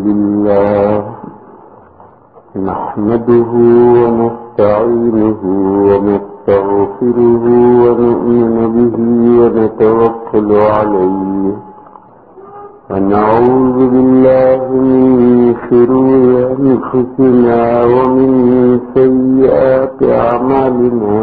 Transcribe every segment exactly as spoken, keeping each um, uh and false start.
لله نحمده ونستعينه ونستغفره ونؤمن به ونتوكل عليه ونعوذ بالله من شرور أنفسنا ومن سيئات أعمالنا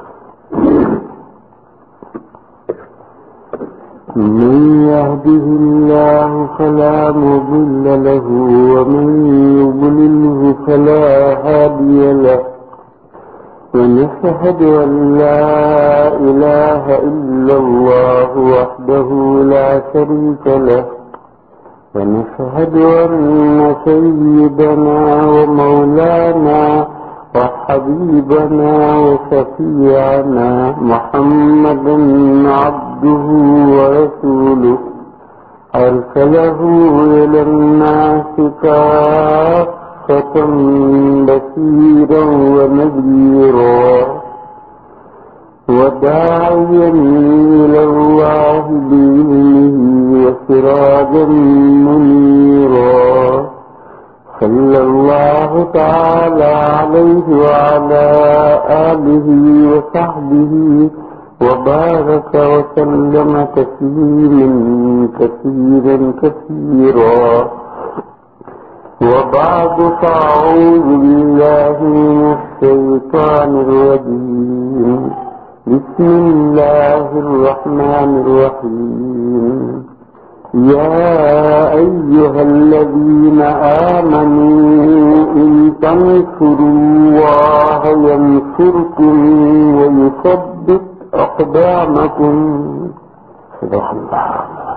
من يهده الله فلا مضل له ومن يضلله فلا هادي له ونشهد أن لا إله إلا الله وحده لا شريك له ونشهد أن سيدنا ومولانا وحبيبنا وشفيعنا محمدا عبده ورسوله أرسله إلى الناس كافة بشيرا ونذيرا وداعيا إلى الله بإذنه وسراجا منيرا صلى الله تعالى عليه وعلى آله وصحبه وبارك وسلم تسليما كثيرا كثيرا وبعد فأعوذ بالله من الشيطان الرجيم بسم الله الرحمن الرحيم يا أيها الذين آمنوا إن تنصروا الله ينصركم ويثبت أقدامكم صدق الله.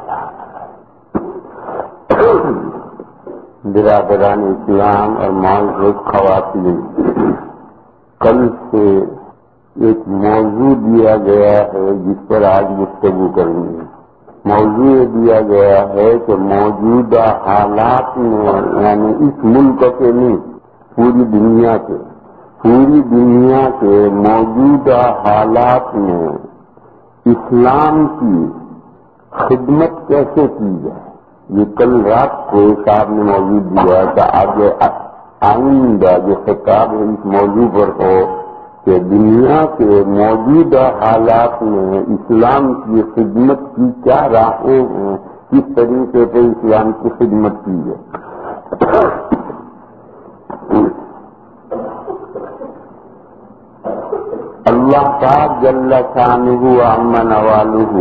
برادران اسلام اور معزز خواتین، کل سے ایک موضوع دیا گیا ہے جس پر آج گفتگو کریں گے. موضوع یہ دیا گیا ہے کہ موجودہ حالات میں، یعنی اس ملک کے نہیں، پوری دنیا کے پوری دنیا کے موجودہ حالات میں اسلام کی خدمت کیسے کی جائے. یہ کل رات کو صاحب نے موضوع دیا کہ آگے آئندہ جو خطاب ہے اس موضوع پر ہو کہ دنیا کے موجودہ حالات میں اسلام کی خدمت کی کیا راہیں ہیں، کس طریقے سے اسلام کی خدمت کی ہے. اللہ پاک جل شانہ عم نوالہ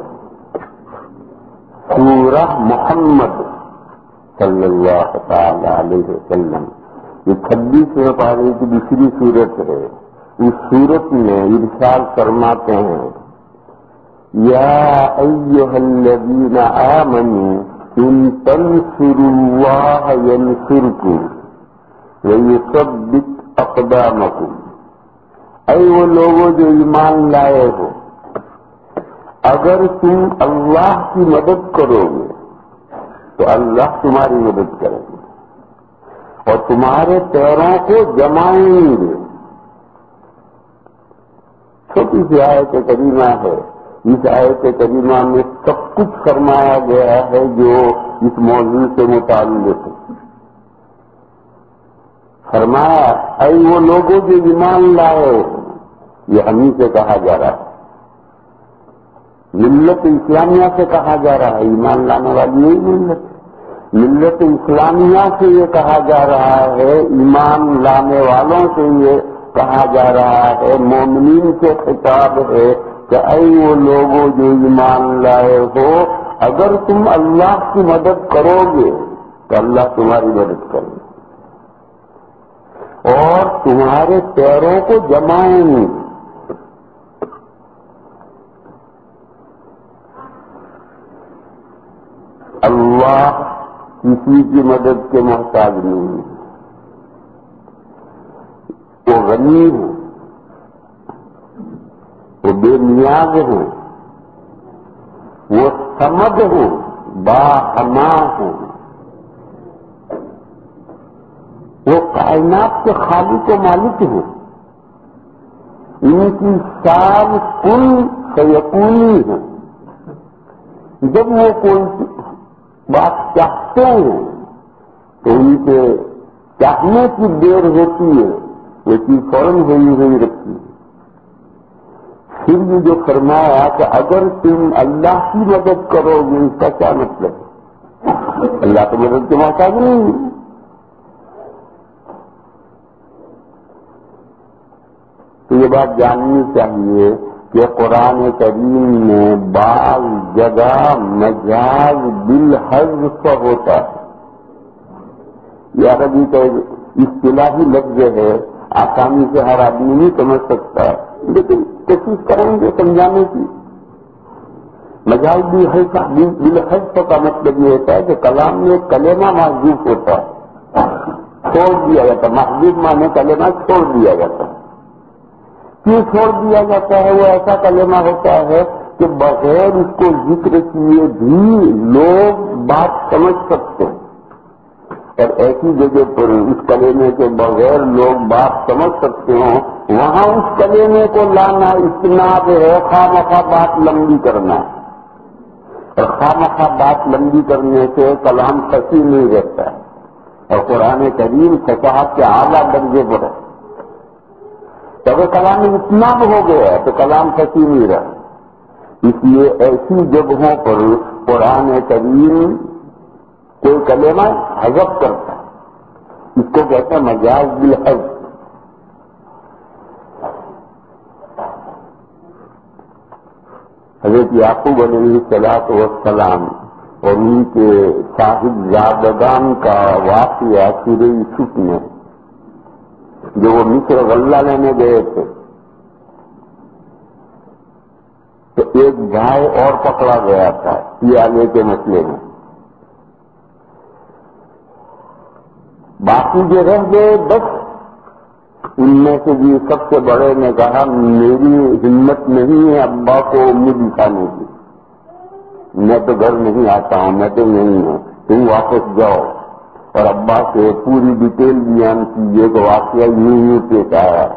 سورہ محمد صلی اللہ تعالی علیہ وسلم، یہ چھبیسویں پارے کی دوسری صورت ہے. اس صورت میں ارشاد فرماتے ہیں یا ایھا الذین آمنوا ان تنصروا اللہ ینصرکم ویثبت اقدامکم. اے وہ لوگوں جو ایمان لائے ہو، اگر تم اللہ کی مدد کرو گے تو اللہ تمہاری مدد کرے گے اور تمہارے پیروں کو جمائیں گے. چھوٹی سی آیت کریمہ ہے. اس آیت کریمہ میں سب کچھ فرمایا گیا ہے جو اس موضوع سے متعلق ہے. فرمایا اے وہ لوگوں جو ایمان لائے ہو، یہ ہمیں سے کہا جا رہا ہے، ملت اسلامیہ سے کہا جا رہا ہے. ایمان لانے والی یہی ملت ہے. ملت اسلامیہ سے یہ کہا جا رہا ہے، ایمان لانے والوں سے یہ کہا جا رہا ہے، مومنین سے خطاب ہے کہ اے وہ لوگوں جو ایمان لائے ہو، اگر تم اللہ کی مدد کرو گے تو اللہ تمہاری مدد کرے گا اور تمہارے پیروں کو جمائیں گے. اللہ کسی کی مدد کے محتاج نہیں ہے. وہ غنی ہے، وہ بے نیاز ہیں، وہ سمد ہیں، باحما ہیں. وہ کائنات کے خالق و مالک ہیں. ان کی شان کل فیکونی ہے. جب وہ کوئی بات چاہتے ہیں تو ان کے چاہنے کی دیر ہوتی ہے، وہ چیز فوراً ہوئی ہوئی رکھتی ہے۔ پھر بھی جو فرمایا کہ اگر تم اللہ کی مدد کرو گے، اس کا کیا مطلب ہے؟ اللہ کی مدد کے محتاج نہیں۔ تو یہ بات جاننی چاہیے کہ قرآن کریم میں بعض جگہ مجاز بالحذف ہوتا ہے۔ یہ عربی کا اصطلاحی لفظ ہے، آسانی سے ہر آدمی نہیں سمجھ سکتا، لیکن کوشش کریں گے سمجھانے کی۔ مجاز بالحذف کا مطلب یہ ہوتا ہے کہ کلام میں کلمہ محذوف ہوتا ہے، چھوڑ دیا جاتا ہے۔ محذوف مانے کلمہ چھوڑ دیا جاتا ہے۔ کیوں چھوڑ دیا جاتا ہے؟ وہ ایسا کلمہ ہوتا ہے کہ بغیر اس کو ذکر کیے بھی لوگ بات سمجھ سکتے ہیں، اور ایسی جگہ پر اس کلمے کے بغیر لوگ بات سمجھ سکتے ہوں، وہاں اس کلمے کو لانا استناد ہے، خواہ مخواہ بات لمبی کرنا، اور خواہ مخواہ بات لمبی کرنے سے کلام فصیح نہیں رہتا ہے، اور قرآن کریم فصاحت کے اعلیٰ درجے پر ہے۔ تو اگر کلام اتنا ہو گیا تو کلام فصیح نہیں رہا۔ اس لیے ایسی جگہوں پر قرآن کریم کوئی کلمہ حذف کرتا ہے، اس کو کہتا ہے مجاز بالحذف۔ حضرت یعقوب علیہ الصلوۃ والسلام اور ان کے صاحبزادگان کا واقعہ سورہ یوسف میں، جو وہ مصر غلہ لینے گئے تھے، تو ایک گائے اور پکڑا گیا تھا پیالے کے مسئلے میں۔ باقی جو رہ گئے دس، ان میں سے بھی سب سے بڑے نے کہا میری ہمت نہیں ہے ابا کو امید دکھانے کی، میں تو گھر نہیں آتا ہوں، میں تو نہیں ہوں، تم واپس جاؤ اور ابا سے پوری ڈیٹیل بیان کیجیے کہ واقعہ یوں یوں پیش آیا،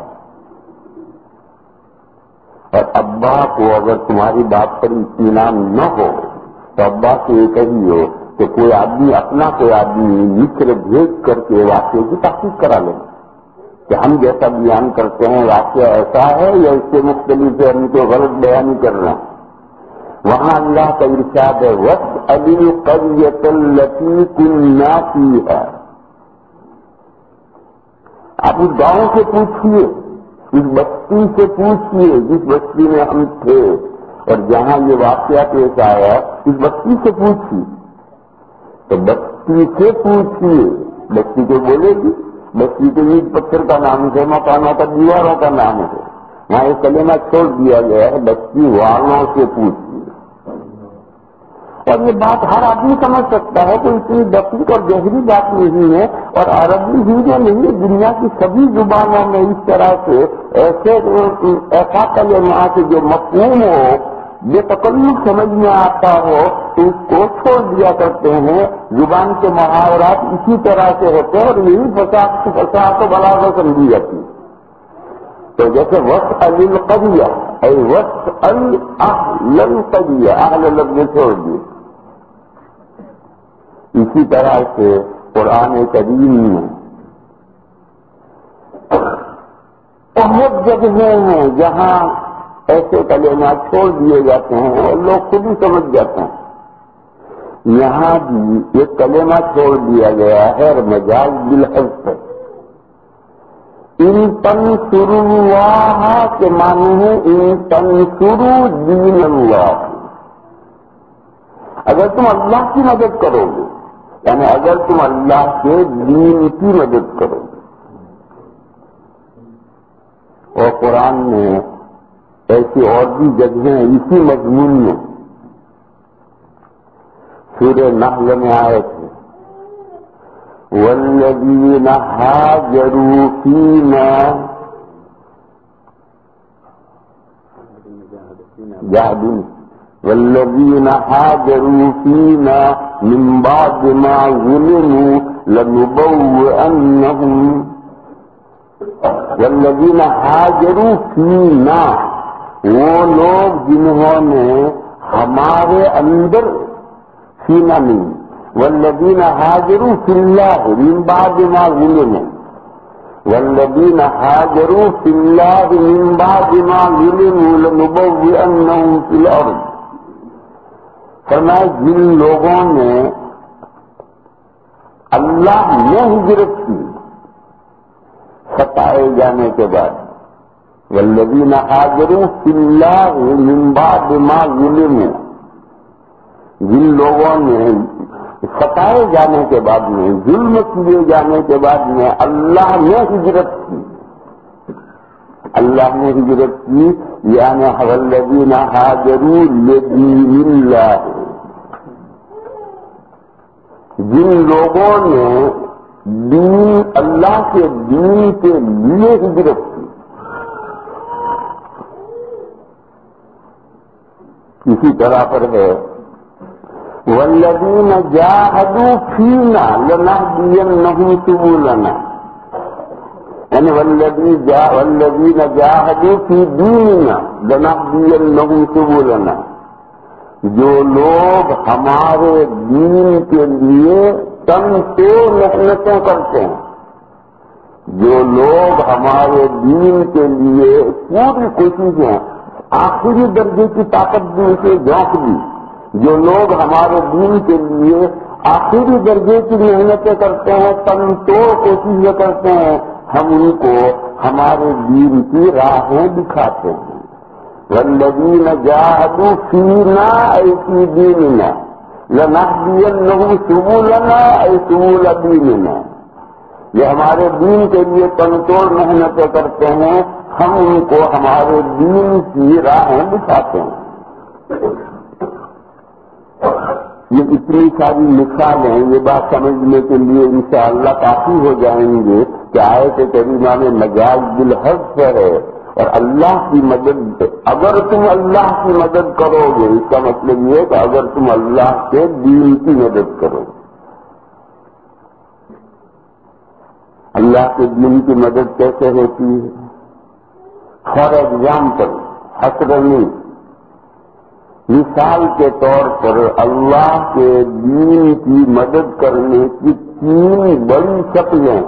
اور ابا کو اگر تمہاری بات پر اطمینان نہ ہو تو ابا سے یہ کہیے کہ کوئی آدمی اپنا کوئی آدمی مصر بھیج کر کے واقعے کی تحقیق کرا لیں کہ ہم جیسا بیان کرتے ہیں واقعہ ایسا ہے یا اس سے مختلف ہے، ہم کو غلط بیان کر رہے ہیں۔ وہاں اللہ کا ارشاد ہے وَاسْأَلِ الْقَرْيَةَ الَّتِي كُنَّا فِيهَا، آپ اس گاؤں سے پوچھیے، اس بستی سے پوچھیے جس بستی میں ہم تھے اور جہاں یہ واقعہ پیش آیا، اس بستی سے پوچھیے۔ تو بستی سے پوچھیے، بستی کو بولے گی، بستی کے اینٹ پتھر کا نام ہے، مکانوں کا دیواروں کا نام ہے، وہاں یہ کلمہ چھوڑ دیا گیا ہے بستی والوں سے پوچھیے۔ اور یہ بات ہر آدمی سمجھ سکتا ہے کہ اتنی دقیق اور گہری بات نہیں ہے، اور عربی ہی جو نہیں، دنیا کی سبھی زبانوں میں اس طرح سے ایسے ایسا کلمہ کہ جو مفہوم ہو، بے تکلف سمجھ میں آتا ہو، تو اس کو چھوڑ دیا کرتے ہیں۔ زبان کے محاورات اسی طرح سے ہوتے ہیں، اور یہی فصاحت و بلاغت سمجھی جاتی ہے۔ تو جیسے وَاسْأَلِ الْقَرْيَةَ اے وَاسْأَلْ أَهْلَ الْقَرْيَةِ، اہل لفظ چھوڑ دیے۔ اسی طرح سے قرآن کریم میں بہت جگہیں ہیں جہاں ایسے کلمات چھوڑ دیے جاتے ہیں اور لوگ خود ہی سمجھ جاتے ہیں۔ یہاں بھی ایک کلمہ چھوڑ دیا گیا ہے اور مجاز بالحذف ہے۔ ان تنصروا اللہ کے معنی ہے ان تنصروا دین اللہ، اگر تم اللہ کی مدد کرو گے، یعنی اگر تم اللہ کے دین کی مدد کرو گے۔ اور قرآن میں ایسی اور بھی جگہیں اسی مضمون میں سورہ نحل میں آئے تھے وَالَّذِينَ هَاجَرُوا فِينَا جَاهَدُونَ وَالَّذِينَ هَاجَرُوا فِينَا مِن بَعْدِ مَا ظُلِمُوا لَنُبَوِّئَنَّهُمْ وَالَّذِينَ هَاجَرُوا فِينَا، وہ لوگ جنہوں نے ہمارے اندر، سینا نہیں والذین حاجروا فی اللہ من بعد ما ظلموا والذین حاجروا فی اللہ من بعد ما ظلموا لنبوئنہم فی الارض. فرمایا جن لوگوں نے اللہ میں ہجرت کی ستائے جانے کے بعد، والذین حاجروا فی اللہ من بعد ما ظلموا، جن لوگوں نے ستائے جانے کے بعد میں، ظلم کیے جانے کے بعد میں اللہ نے ہجرت کی، اللہ نے ہجرت کی یعنی والذین حاجروا لدین اللہ، جن لوگوں نے دین اللہ کے دین کے لیے ہجرت کی. اسی طرح پر ہے والذین جاہدوا فینا لنہدینہم سبلنا، یعنی والذین جاہدوا فی دیننا لنہدینہم سبلنا، جو لوگ ہمارے دین کے لیے تن توڑ محنتیں کرتے ہیں، جو لوگ ہمارے دین کے لیے پوری کوششیں آخری درجے کی طاقت بھی اسے جھونک دی، جو لوگ ہمارے دین کے لیے آخری درجے کی محنتیں کرتے ہیں، تن توڑ کوششیں کرتے ہیں، ہم ان کو ہمارے دین کی راہیں دکھاتے ہیں. والذین جاہدوا فینا ای فی دیننا لنہدینہم سبلنا ای سبل دیننا، یہ ہمارے دین کے لیے تن توڑ محنتیں کرتے ہیں، ہم ان کو ہمارے دین کی راہیں دکھاتے ہیں. یہ اتنی ساری مثالیں یہ بات سمجھنے کے لیے انشاءاللہ کافی ہو جائیں گے کہ آیت کریمہ میں مجاز بالحذف ہے، اور اللہ کی مدد، اگر تم اللہ کی مدد کرو گے، اس کا مطلب یہ ہے کہ اگر تم اللہ کے دین کی مدد کرو گے. اللہ کے دین کی مدد کیسے ہوتی ہے؟ فار ایگزامپل، حسرنی مثال کے طور پر اللہ کے دین کی مدد کرنے کی تین بڑی شکلیں.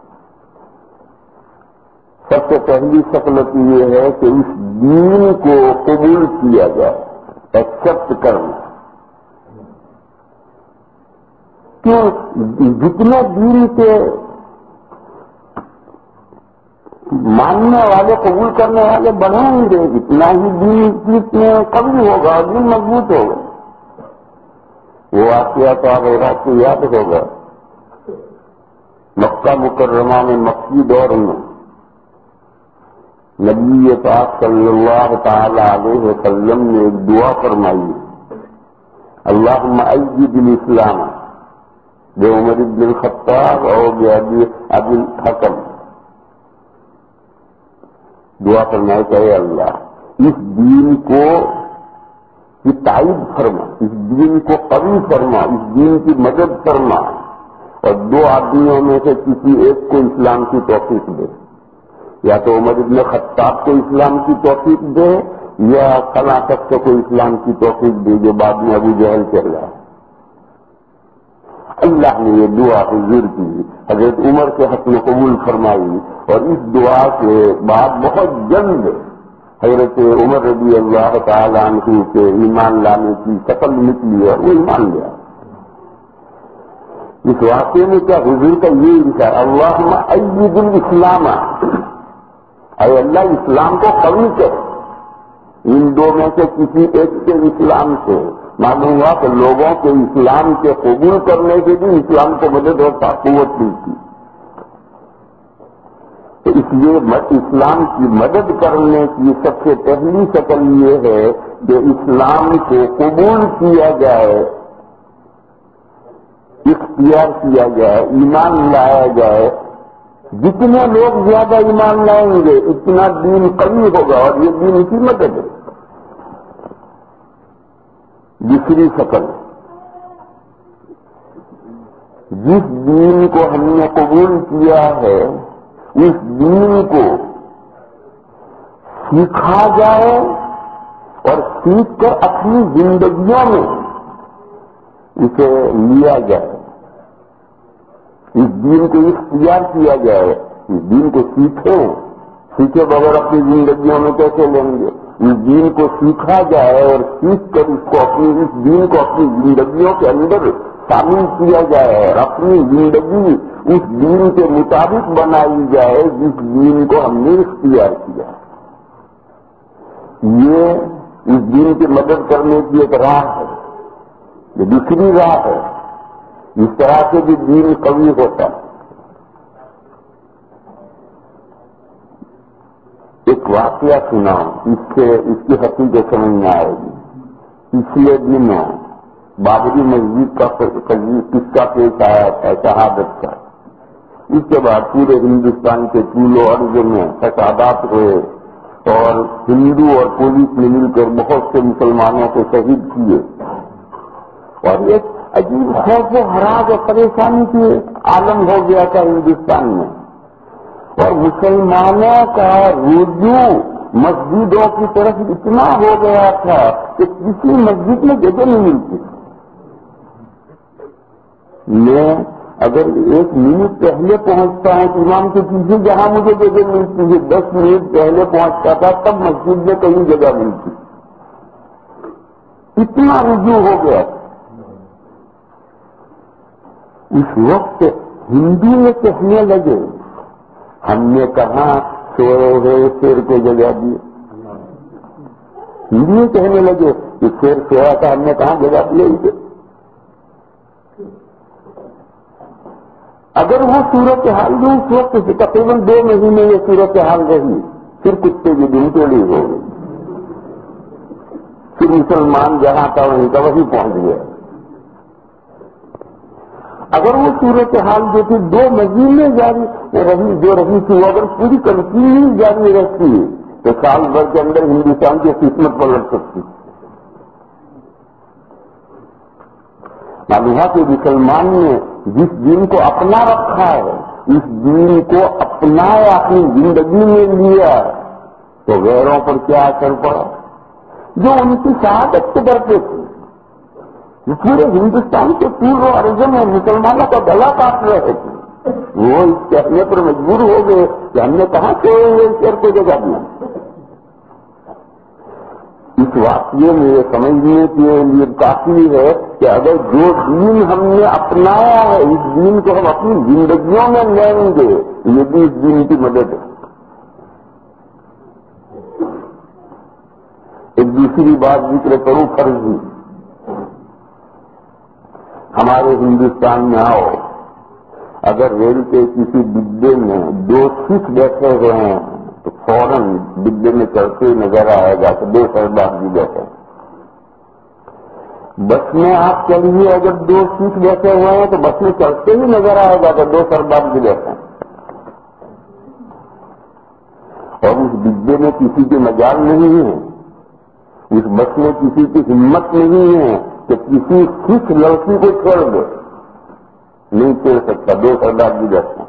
سب سے پہلی شکل یہ ہے کہ اس دین کو قبول کیا جائے، ایکسپٹ کرنا. کیوں؟ جتنے دین کے ماننے والے، قبول کرنے والے بڑھیں گے، اتنا ہی دین میں کمی ہوگا اور دین مضبوط ہوگا. وہ واقعہ تو آپ رات کو یاد ہوگا، مکہ مکرمہ میں مکی دور میں نبی پاک صلی اللہ تعالی علیہ وسلم نے ایک دعا فرمائی، اللہم اید الاسلام بعمر بن الخطاب اور بأبی الحکم. دعا فرمائے کہ اے اللہ اس دین کو کی تائید فرما، اس دین کو قوی فرما، اس دین کی مدد فرما، اور دو آدمیوں میں سے کسی ایک کو اسلام کی توفیق دے، یا تو عمر بن خطاب کو اسلام کی توفیق دے یا فلاں شخص کو اسلام کی توفیق دے جو بعد میں ابو جہل چل رہا ہے. اللہ نے یہ دعا حضور کی حضرت عمر کے حق میں قبول فرمائی، اور اس دعا کے بعد بہت جلد حضرت عمر رضی اللہ تعالیٰ عنہ کے ایمان لانے کی شکل نکلی اور وہ ایمان لیا. اس واقعے میں کیا حضور کا یہ انشاء اللہم اید الاسلام، اے اللہ اسلام کو قوی کر. ان دو میں سے کسی ایک کے اسلام سے معلوم ہوا کہ لوگوں کے اسلام کے قبول کرنے کے بھی اسلام کو مدد اور قوت ملتی. تو اس لیے اسلام کی مدد کرنے کی سب سے پہلی شکل یہ ہے کہ اسلام کو قبول کیا جائے، اختیار کیا جائے، ایمان لایا جائے. جتنے لوگ زیادہ ایمان لائیں گے اتنا دین قوی ہوگا، اور یہ دین کی مدد ہے. دوسری شکل، جس دین کو ہم نے قبول کیا ہے اس دین کو سیکھا جائے اور سیکھ کر اپنی زندگیوں میں اسے لیا جائے، اس دین کو اختیار کیا جائے، اس دین کو سیکھیں، سیکھے بغیر اپنی زندگیوں میں کیسے لیں گے؟ اس دین کو سیکھا جائے اور سیکھ کر اس کو اپنی اس دین کو اپنی زندگیوں کے اندر شامل کیا جائے اور اپنی زندگی اس دین کے مطابق بنائی جائے جس دین کو ہم نے اختیار کیا۔ یہ اس دین کی مدد کرنے کی ایک راہ ہے، یہ دوسری راہ ہے۔ اس طرح سے بھی دین قوی ہوتا ہے۔ ایک واقعہ سناؤں، اس سے اس کی حقیقت سمجھ میں آئے گی۔ پچھلے دنوں بابری مسجد کا قصہ پیش آیا تھا شہادت کا۔ اس کے بعد پورے ہندوستان کے طول و عرض میں فسادات ہوئے اور ہندو اور پولیس نے مل کر بہت سے مسلمانوں کو شہید کیے، اور ایک عجیب خوف و ہراس اور پریشانی کی عالم ہو گیا تھا ہندوستان میں، اور مسلمانوں کا رجوع مسجدوں کی طرف اتنا ہو گیا تھا کہ کسی مسجد میں جگہ نہیں ملتی۔ میں اگر ایک منٹ پہلے پہنچتا ہوں تو امام کے پیچھے جہاں مجھے جگہ ملتی ہے، دس منٹ پہلے پہنچتا تھا تب مسجد میں کہیں جگہ ملتی، اتنا رجوع ہو گیا۔ اس وقت ہندو یہ کہنے لگے، ہم نے کہاں سوئے ہوئے شیر کو جگہ دی؟ ہندو کہنے لگے کہ شیر سویا تھا، ہم نے کہاں جگہ دی اسے؟ اگر وہ صورتحال جو اس وقت سے تقریباً دو مہینے یہ صورتحال رہی، پھر کتے کی دن ٹولی ہو گئی، پھر مسلمان جہاں تھا وہیں کا وہیں پہنچ گیا۔ اگر وہ صورتحال جو تھی دو مہینے جاری رہی جو رہی تھی، وہ اگر پوری کنٹینیو جاری رہتی تو سال بھر کے اندر ہندوستان کی قسمت پلٹ سکتی۔ معلوم ہے کہ مسلمان نے جس دین کو اپنا رکھا ہے، اس دین کو اپنایا، اپنی زندگی میں لیا، تو غیروں پر کیا اثر پڑا؟ جو ان کی شہادت کے ڈرتے تھے، پورے ہندوستان کے طول و عرض میں مسلمانوں کا گلا کاٹ رہے تھے، وہ اس کہنے پر مجبور ہو گئے کہ ہم نے کہاں سے شیر کو جگہ دیا۔ اس واقعے میں یہ سمجھنے کے لیے کافی ہے کہ اگر جو دین ہم نے اپنایا ہے، اس دین کو ہم اپنی زندگیوں میں لیں گے، یہ بھی اس دین کی مدد ہے۔ ایک دوسری بات ذکر کروں فرضی، ہمارے ہندوستان میں آؤ، اگر ریل کے کسی ڈبے میں دو سکھ بیٹھے ہوئے ہیں تو فوراً ڈبے میں چڑھتے ہی نظر آئے گا کہ دو سردار بھی بیٹھے۔ بس میں آپ چلیے، اگر دو سکھ بیٹھے ہوئے ہیں تو بس میں چڑھتے ہی نظر آئے گا کہ دو سردار بھی بیٹھے، اور اس ڈبے میں کسی کی مجال نہیں ہے، اس بس میں کسی کی ہمت نہیں ہے کہ کسی سکھ لڑکی کو چھوڑ دے، نہیں چھوڑ سکتا، دو سردار بھی بیٹھے۔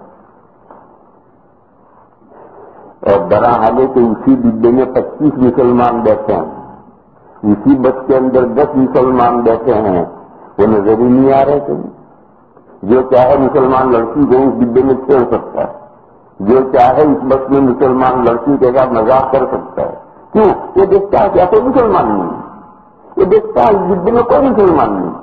اور درا حالے کہ اسی ڈبے میں پچیس مسلمان بیٹھے ہیں، اسی بس کے اندر دس مسلمان بیٹھے ہیں، وہ نظر ہی نہیں آ رہے تھے۔ جو چاہے مسلمان لڑکی کو اس ڈبے میں چھوڑ سکتا ہے، جو چاہے اس بس میں مسلمان لڑکی کے ساتھ مذاق کر سکتا ہے۔ کیوں؟ یہ دیکھتا ہے کیا کوئی مسلمان نہیں، یہ دیکھتا ہے اس ڈبے میں کوئی مسلمان نہیں۔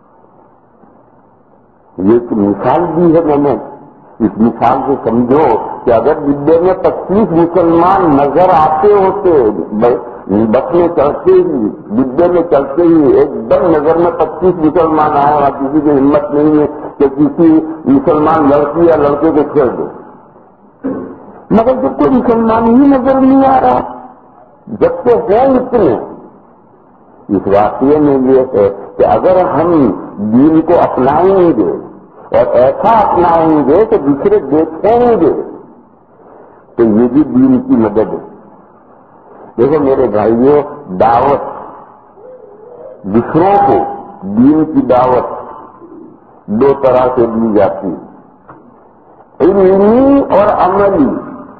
یہ ایک مثال دی ہے میں نے، اس مثال سے سمجھو کہ اگر ڈبے میں پچیس مسلمان نظر آتے ہوتے، بس میں چڑھتے ہی، ڈبے میں چڑھتے ہی ایک دم نظر میں پچیس مسلمان آئے اور کسی کی ہمت نہیں ہے کہ کسی مسلمان لڑکی یا لڑکے کو چھوڑ دے، مگر جب کوئی مسلمان ہی نظر نہیں آ رہا، جب سے ہے اتنے، اس واقعے میں یہ ہے کہ اگر ہم دین کو اپنائیں گے اور ایسا اپنائیں گے کہ دوسرے دیکھیں گے تو یہ بھی دین کی مدد ہے۔ دیکھو میرے بھائیوں، دعوت دوسروں کو دین کی دعوت دو طرح سے دی جاتی ہے، علمی اور عملی۔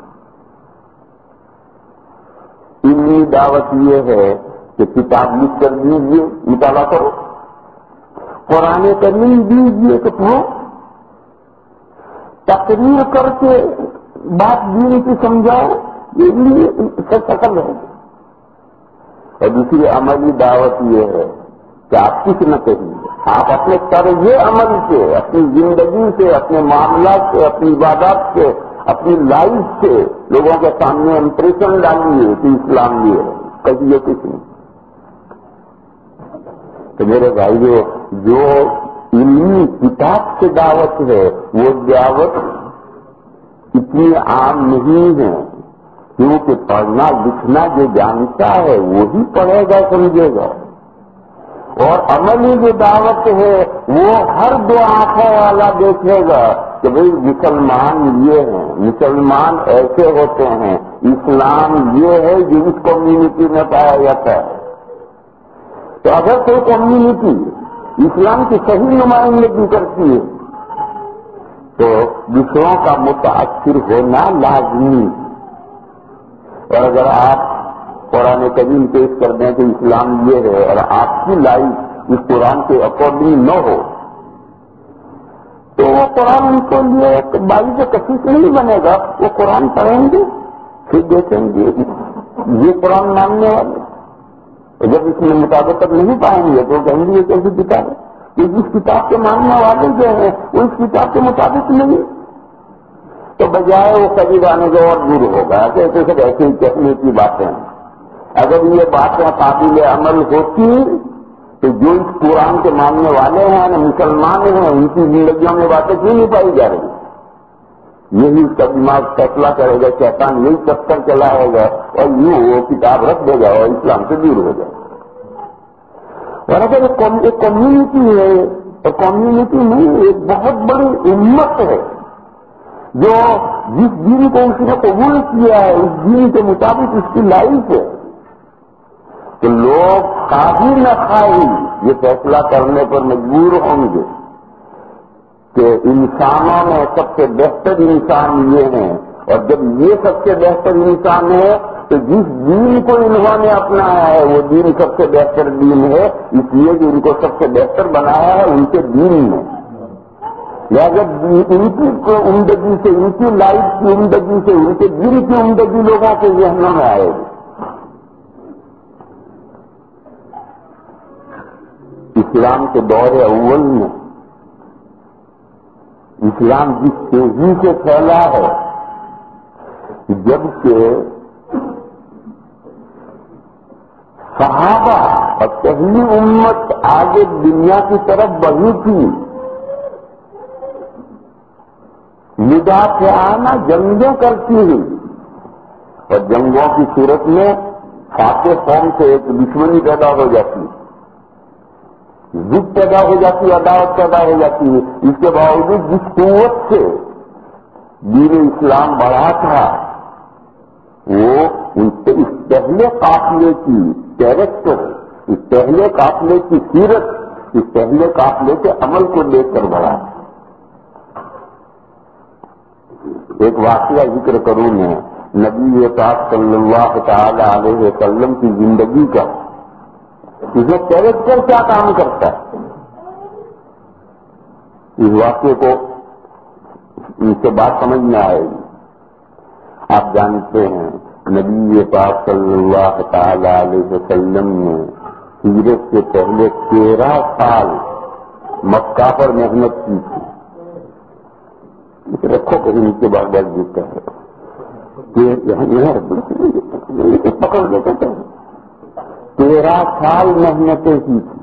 علمی دعوت یہ ہے کہ کتاب لکھ کر دیجیے، مطالعہ کرو، قرآن کریم دیجیے تو پڑھو، تقریر کر کے بات دین کی سمجھاؤ، یہ بھی شکل ہے۔ اور دوسری عملی دعوت یہ ہے کہ آپ کچھ نہ کہیے، آپ اپنے طرز عمل سے، اپنی زندگی سے، اپنے معاملات سے، اپنی عبادات سے، اپنی لائف سے لوگوں کے سامنے امپریشن ڈالیے کہ اسلام یہ ہے، کہیے کچھ نہیں۔ تو میرے بھائیو، جو علمی کتاب سے دعوت ہے وہ دعوت اتنی عام نہیں ہے، کیونکہ پڑھنا لکھنا جو جانتا ہے وہی پڑھے گا سمجھے گا، اور عملی جو دعوت ہے وہ ہر دو آنکھوں والا دیکھے گا کہ بھئی مسلمان یہ ہیں، مسلمان ایسے ہوتے ہیں، اسلام یہ ہے جو اس کمیونٹی میں پایا جاتا ہے۔ تو اگر کوئی کمیونٹی اسلام کی صحیح نمائندگی کرتی ہے تو دوسروں کا متاثر ہونا لازمی، اور اگر آپ قرآن کریم پیش کر دیں کہ اسلام یہ ہے اور آپ کی لائف اس قرآن کے اکارڈنگ نہ ہو تو وہ قرآن ان کے لیے ایک باعث کشش نہیں بنے گا۔ وہ قرآن پڑھیں گے پھر دیکھیں گے یہ قرآن ماننے والے، جب اس میں مطابقت نہیں پائیں گے تو کہیں گے یہ کیسی کتاب ہے، جس کتاب کے ماننے والے جو ہیں وہ اس کتاب کے مطابق نہیں، تو بجائے وہ قریب آنے کا اور دور ہوگا کہ ایسے سب ایسے ہی کہنے کی باتیں ہیں۔ اگر یہ باتیں قابل عمل ہوتی تو جو اس قرآن کے ماننے والے ہیں نا مسلمان ہیں ان کی زندگیوں میں باتیں کیوں نہیں پائی جا رہی؟ یہی اس کا دماغ فیصلہ کرے گا، شیطان یہی چکر چلائے گا اور یوں وہ کتاب رکھ دے گا اور اسلام سے دور ہو جائے گا۔ اور اگر ایک کمیونٹی ہے تو کمیونٹی نہیں، ایک بہت بڑی امت ہے جو جس دین کو اس نے قبول کیا ہے اس دین کے مطابق اس کی لائف ہے، تو لوگ خواہی نہ خواہی یہ فیصلہ کرنے پر مجبور ہوں گے کہ انسانوں میں سب سے بہتر انسان یہ ہیں، اور جب یہ سب سے بہتر انسان ہے تو جس دین کو انہوں نے اپنایا ہے وہ دین سب سے بہتر دین ہے، اس لیے جو ان کو سب سے بہتر بنایا ہے ان کے دین میں، لہذا ان کی عمدگی سے، ان کی لائف کی عمدگی سے، ان کے دین کی عمدگی لوگوں کے ذہنوں میں آئے گی۔ اسلام کے دور اول میں اسلام جس تیزی سے پھیلا ہے، جبکہ صحابہ اور پہلی امت آگے دنیا کی طرف بڑھی تھی، مدافعانہ جنگیں کرتی ہوئی، اور جنگوں کی صورت میں فاتح قوم سے ایک دشمنی پیدا ہو جاتی ہے، ضد پیدا ہو جاتی ہے، عداوت پیدا ہو جاتی ہے۔ اس کے باوجود جس قوت سے دین اسلام بڑھا تھا وہ اس پہلے قافلے کی کیریکٹر، اس پہلے قافلے کی سیرت، اس پہلے قافلے کے عمل کو دیکھ کر بڑھا۔ ایک واقعہ ذکر کروں میں نبی پاک صلی اللہ تعالی علیہ وسلم کی زندگی کا، اس میں کیریکٹر کیا کام کرتا ہے، اس واقعے کو ان سے بات سمجھ میں آئے گی۔ آپ جانتے ہیں نبی پاک صلی اللہ تعالی علیہ وسلم نے ہجرت سے پہلے تیرہ سال مکہ پر محنت کی تھی۔ اسے رکھو کہیں نیچے بار بار جیتا ہے پکڑ لیتے تھے، تیرہ سال محنتیں کی تھی،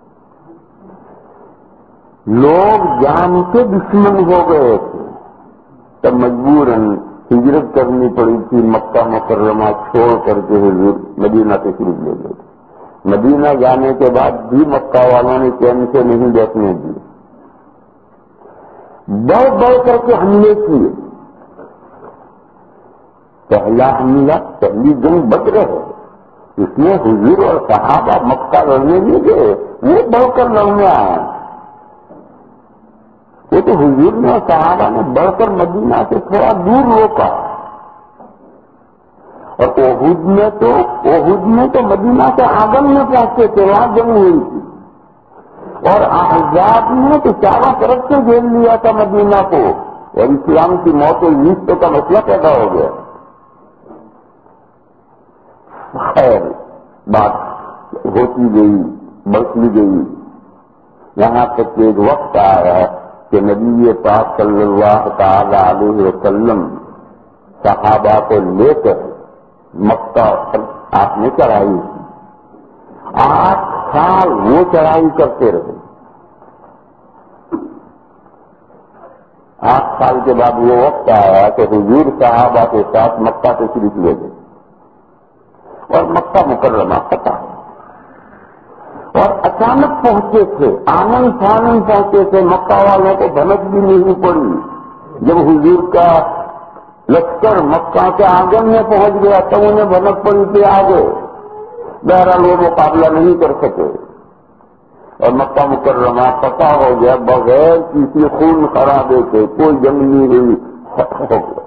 لوگ جان کے دشمن ہو گئے تھے، تب مجبوراً ہجرت کرنی پڑی تھی، مکہ مکرمہ چھوڑ کر کے حضور مدینہ تشریف لے گئے تھے۔ مدینہ جانے کے بعد بھی مکہ والوں نے چین سے نہیں بیٹھنے دی، بڑھ بڑھ کر کے حملے کیے۔ پہلا حملہ، پہلی جنگ بدر ہے، اس میں حضور اور صحابہ مکہ لڑنے نہیں گئے، وہ بڑھ کر لڑنے آئے، وہ تو حضور نے اور صحابہ نے بڑھ کر مدینہ سے تھوڑا دور روکا، اور احد میں تو احد میں تو مدینہ کے آنگن میں پہنچے تھے، وہاں جنگ ہوئی تھی، اور احزاب نے تو چاروں طرف سے گھیر لیا تھا مدینہ کو، اور اسلام کی موت و عیسو کا مسئلہ پیدا ہو گیا۔ خیر بات ہوتی گئی، بڑھتی گئی، یہاں تک کہ ایک وقت آیا کہ نبی پاک صلی اللہ تعالی علیہ وسلم صحابہ کو لے کر مکہ پر آپ نے چڑھائی کی۔ آٹھ سال وہ چڑھائی کرتے رہے۔ آٹھ سال کے بعد وہ وقت آیا کہ حضور صحابہ کے ساتھ مکہ تشریف لے گئے اور مکہ مکرمہ فتح، اور اچانک پہنچے تھے، آنن فانن پہنچے تھے، مکہ والوں کو بھنک بھی نہیں پڑی۔ جب حضور کا لشکر مکہ کے آنگن میں پہنچ گیا تو انہیں بھنک پڑی کہ آگے، بہرحال وہ مقابلہ نہیں کر سکے، اور مکہ مکرمہ فتح ہو گیا بغیر کسی خون خرابے کے، کوئی جنگ نہیں ہوئی، ہو گیا۔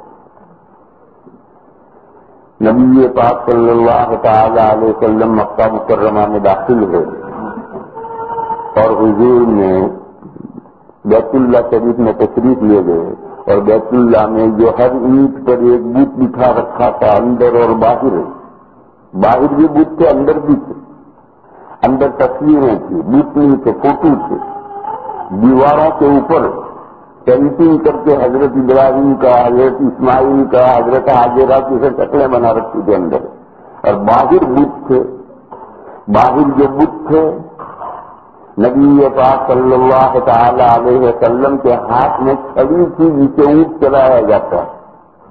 نبی پاک صلی اللہ تعالی علیہ وسلم مکہ مکرمہ میں داخل ہوئے اور حضور نے بیت اللہ شریف میں تشریف لے گئے، اور بیت اللہ میں جو ہر اینٹ پر ایک بت بٹھا رکھا تھا، اندر اور باہر، باہر بھی بت تھے، اندر بھی تھے، اندر تصویریں تھیں، بت نہیں تھے، فوٹو تھے، دیواروں کے اوپر پینٹنگ کر کے حضرت ابراہیم کا، حضرت اسماعیل کا، حضرت حاجرہ کی سے شکلیں بنا رکھی تھے اندر، اور باہر بت تھے۔ باہر جو بت تھے، نبی پاک صلی اللہ تعالی علیہ وسلم کے ہاتھ میں چھڑی تھی جسے اونٹ چلایا جاتا ہے۔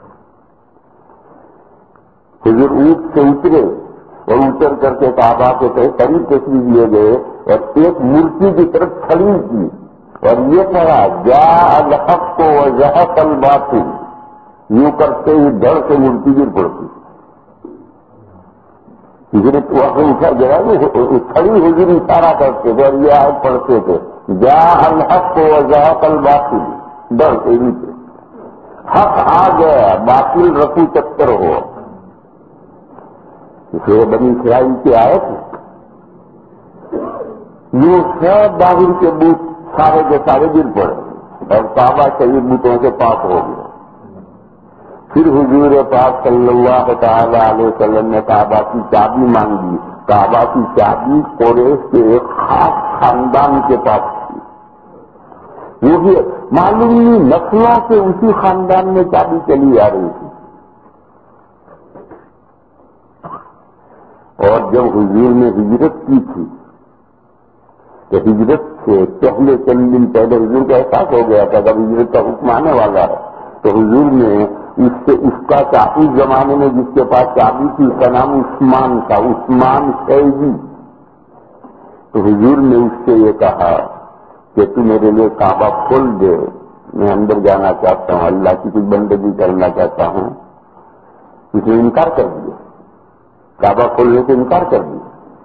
حضور اونٹ سے اترے اور اتر کر کے کعبہ کے قریب تشریف لے گئے اور ایک مورتی کی طرف کھڑی کی اور یہ کہا جاء الحق وزهق الباطل، یوں کرتے ہی دھڑ سے مورتی گر پڑتی۔ حضرت اٹھا گیا، کھڑی حضور اشارہ کرتے تھے اور یہ آیت پڑھتے تھے جاء الحق وزهق الباطل، دھڑ سے نیچے حق آ گیا، باطل رفو چکر ہو۔ اسے بنی اسرائیل کی آیت ہے۔ یہ سب باہر کے بت سارے کے سارے گر پڑے اور کعبہ شریف بتوں سے پاک ہو گیا۔ پھر حضور پاک صلی اللہ تعالی علیہ وسلم نے کعبہ کی چابی مانگی۔ کعبہ کی چابی قریش کے ایک خاص خاندان کے پاس تھی، وہ بھی معلوم نہیں نسلوں سے اسی خاندان میں چابی چلی آ رہی تھی۔ اور جب حضور نے ہجرت کی تھی تو ہجرت سے پہلے چند دن پہلے حضور کا احساس ہو گیا تھا کہ ہجرت کا حکم آنے والا ہے، تو حضور نے اس سے اس کا چابی زمانے میں جس کے پاس چابی تھی اس کا نام عثمان تھا، عثمان شیبی، تو حضور نے اس سے یہ کہا کہ تو میرے لیے کعبہ کھول دے، میں اندر جانا چاہتا ہوں، اللہ کی کچھ بندگی کرنا چاہتا ہوں۔ اس نے انکار کر دیا، کعبہ کھولنے سے انکار کر دیا۔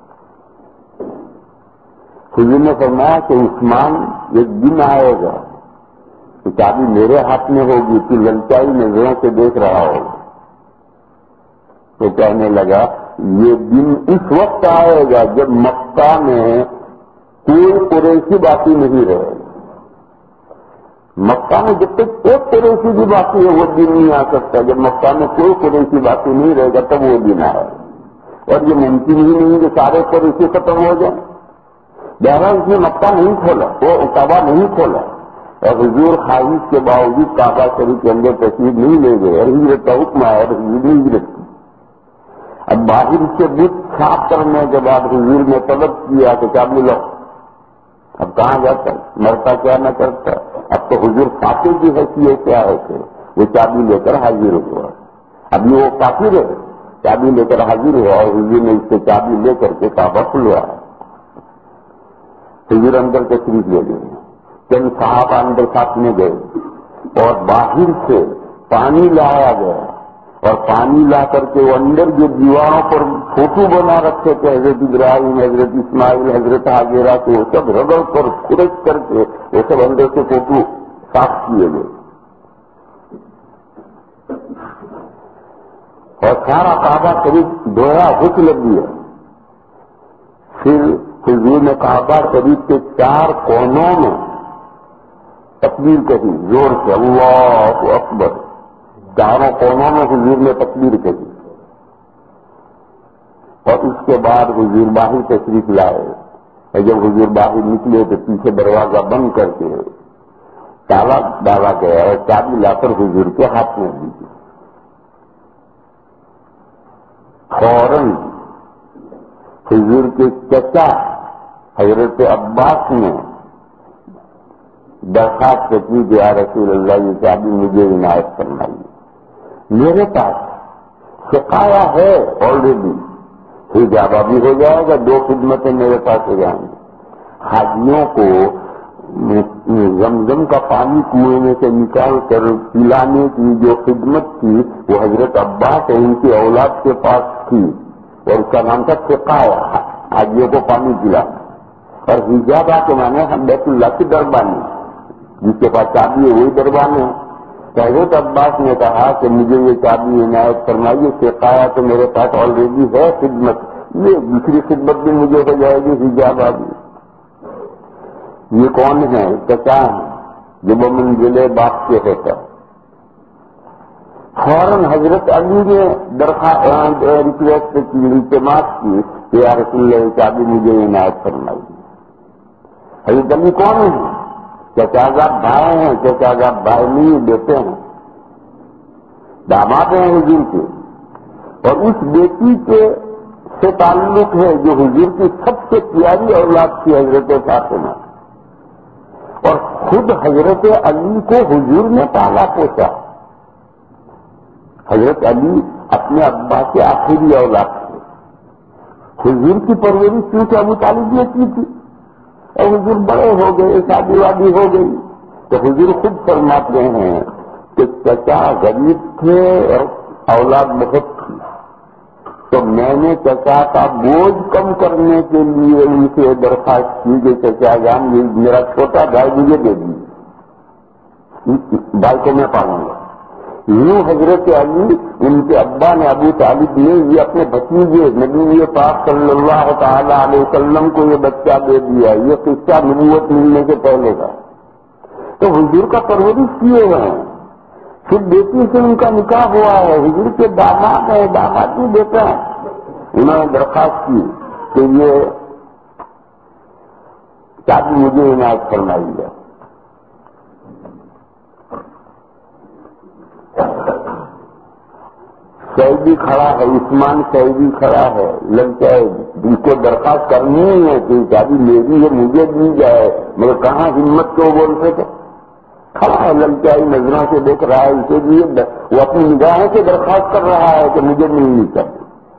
حضور نے فرمایا کہ عثمان ایک دن آئے گا کہ چابی میرے ہاتھ میں ہوگی، تو للچائی نظروں سے دیکھ رہا ہوگا۔ تو کہنے لگا یہ دن اس وقت آئے گا جب مکہ میں کوئی قریشی باقی نہیں رہے گا۔ مکہ میں جب تک ایک قریشی بھی باقی ہے وہ دن نہیں آ سکتا، جب مکہ میں کوئی قریشی باقی نہیں رہے گا تب وہ دن آئے گا، اور یہ ممکن ہی نہیں کہ سارے قریشی ختم ہو جائیں۔ بہرحال اس نے مکہ نہیں کھولا، وہ کعبہ نہیں کھولا، اور حضور خواہش کے باوجود کعبہ شریف کے اندر تشریف نہیں لے گئے، اور ہجرت کا حکم آیا اور حضور نے ہجرت کی۔ اب باہر سے بت صاف کرنے کے بعد حضور نے طلب کیا کہ چابی لو، اب کہاں جاتا مرتا کیا نہ کرتا، اب تو حضور فاتح کی حیثیت کیا ہے کہ وہ چابی لے کر حاضر ہوا۔ ابھی وہ کافر ہے، چابی لے کر حاضر ہوا اور حضور نے اس سے چابی لے کر کے کعبہ کھلوایا۔ حضور اندر تشریف لے گئے، چند صحابہ اندر ساتھ میں گئے اور باہر سے پانی لایا گیا، اور پانی لا کر کے وہ اندر جو دیواروں پر فوٹو بنا رکھے تھے حضرت ابراہیم، حضرت اسماعیل، حضرت حاجرہ کے، وہ سب رگڑ کر کھرچ کر کے وہ سب اندر سے فوٹو صاف کیے گئے، اور سارا کعبہ قریب دھویا، حک لگ گیا۔ پھر حضور نے کعبہ شریف کے چار کونوں میں تکبیر کہی زور سے، اللہ اکبر، چاروں کونوں میں حضور نے تکبیر کہی، اور اس کے بعد حضور باہر تشریف لائے، اور جب حضور باہر نکلے تو پیچھے دروازہ بند کر کے تالا ڈالا گیا اور چابی لا کر حضور کے ہاتھ میں دی گئی۔ فوراً حضور کے چچا حضرت عباس نے درخواست کی کہ یا رسول اللہ یہ چابی مجھے عنایت فرمائیے، میرے پاس سکھایا ہے آلریڈی، حجابہ بھی ہو جائے گا، دو خدمتیں میرے پاس ہو جائیں گی۔ حاجیوں کو زمزم کا پانی کنویں میں سے نکال کر پلانے کی جو خدمت تھی وہ حضرت عباس ہے ان کی اولاد کے پاس تھی، اور اس کا نام تھا سقایا، حاجیوں کو پانی پلانا۔ اور حجابہ کے معنی ہم بیت اللہ کی دربانی، جس کے پاس چابی ہے وہی دربانی ہے۔ حضرت عباس نے کہا کہ مجھے یہ چابی عنایت فرمائیے، سقایا تو میرے پاس آلریڈی ہے خدمت، یہ دوسری خدمت بھی مجھے ہو جائے گی، حجابہ بھی۔ یہ کون ہے؟ چچا ہے جو بمنزلے باپ کے ہوتا۔ فوراً حضرت علی نے درخواست ریکویسٹ کی، التماس کی کہ یا رسول اللہ چابی مجھے عنایت فرمائیے۔ حضرت علی کون ہے؟ چچازاد بھائی ہیں، چچازاد بھائی نہیں بیٹے ہیں، داماد ہیں حضور کے، اور اس بیٹی کے سے تعلق ہے جو حضور کی سب سے پیاری اولاد تھی حضرت فاطمہ، اور خود حضرت علی کو حضور نے پالا پوچھا۔ حضرت علی اپنے ابا کے آخری اولاد تھے، حضور کی پرورش کیونکہ ابو طالب نے کی تھی، اور حضور بڑے ہو گئے، شادی وادی ہو گئی، تو حضور خود فرماتے ہیں کہ چچا غریب تھے اور اولاد بہت تھی، تو میں نے چچا کا بوجھ کم کرنے کے لیے ان سے درخواست کی کہ چچا جان یہ میرا چھوٹا بھائی مجھے دے دیجیے، بھائی کو میں پالوں گا۔ یوں حضرت علی ان کے ابا نے ابو طالب نے یہ اپنے بھتیجے نبی پاک صلی اللہ تعالی علیہ وسلم کو یہ بچہ دے دیا۔ یہ قصہ نبوت ملنے سے پہلے کا، تو حضور کا پرورش کیے ہوئے ہیں، پھر بیٹی سے ان کا نکاح ہوا ہے، حضور کے داماد ہے، داماد بھی بیٹا ہے۔ انہوں نے درخواست کی کہ یہ چابی مجھے عنایت فرمائی ہے۔ سعیدی کھڑا ہے، عثمان سعیدی کھڑا ہے، لگتا ہے جن کو درخواست کرنی ہی ہے کہ چابی میری ہے مجھے دی جائے، مگر کہاں ہمت کو بولتے تھے، کھڑا ہے للچائی نظروں سے دیکھ رہا ہے، اسے لیے وہ اپنی نگاہوں سے درخواست کر رہا ہے کہ مجھے ملنی چاہیے۔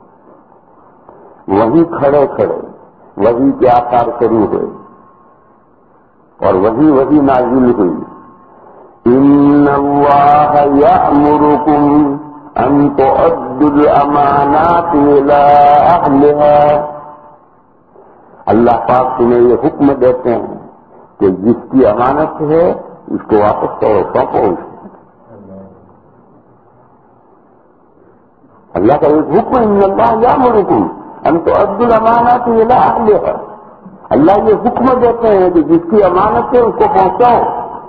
وہی کھڑے کھڑے وہی کے آثار شروع ہوئے اور وہی وہی نازل ہوئی، ان اللہ یأمرکم ان تؤدوا الامانات الى اہلها، اللہ پاک تمہیں یہ حکم دیتے ہیں کہ جس کی امانت ہے اس کو واپس کرو، سونپو۔ اللہ کا ایک حکم، ان اللہ یأمرکم ان تؤدوا الامانات الى اہلها، اللہ یہ حکم دیتے ہیں کہ جس کی امانت ہے اس کو پہنچاؤ۔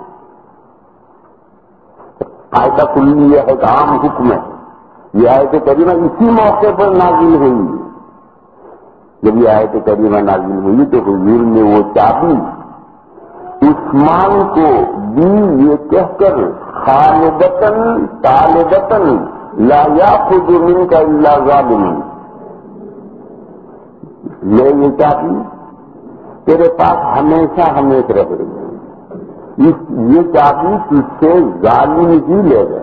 قاعدہ کلی ہے، ایک عام حکم ہے۔ یہ آیت کریمہ اسی موقع پر نازل ہوئی، جب یہ آیت کریمہ نازل ہوئی تو حضور نے وہ چابی عثمان کو دی، یہ کہہ کر خالدتن طالبتن لا یاخذ منک الا ظالم، لے یہ چابی تیرے پاس ہمیشہ ہمیشہ رہے گی، یہ چابی تجھ سے ظالم ہی لے گئے۔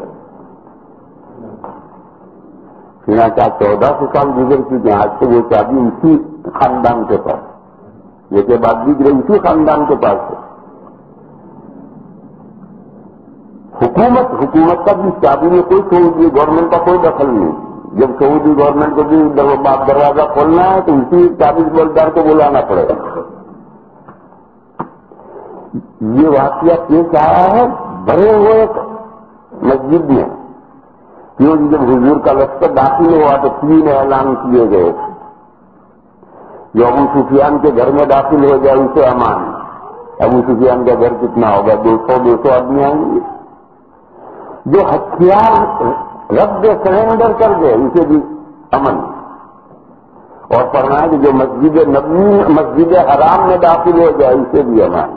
چنانچہ چودہ سو سال گزر چکے ہیں، آج سے وہ چابی اسی خاندان کے پاس، یہ کے بعد بھی گرے اسی خاندان کے پاس ہے۔ حکومت حکومت کا بھی چابی میں کوئی سعودی گورنمنٹ کا کوئی دخل نہیں، جب سعودی گورنمنٹ کو بھی دروازہ کھولنا ہے تو اسی چابی بولدار کو بلانا پڑے گا۔ یہ واقعہ پیش آیا ہے بھرے ہوئے مسجد میں، کیونکہ جب حضور کا لشکر داخل ہوا تو تین اعلان کیے گئے، جو ابو سفیان کے گھر میں داخل ہو جائے اسے امان. ابو سفیان کا گھر کتنا ہوگا؟ دو سو دو سو آدمی آئیں گے. جو ہتھیار رد سرینڈر کر دے اسے بھی امن. اور فرمایا کہ جو مسجد نبوی مسجد حرام میں داخل ہو جائے اسے بھی امان.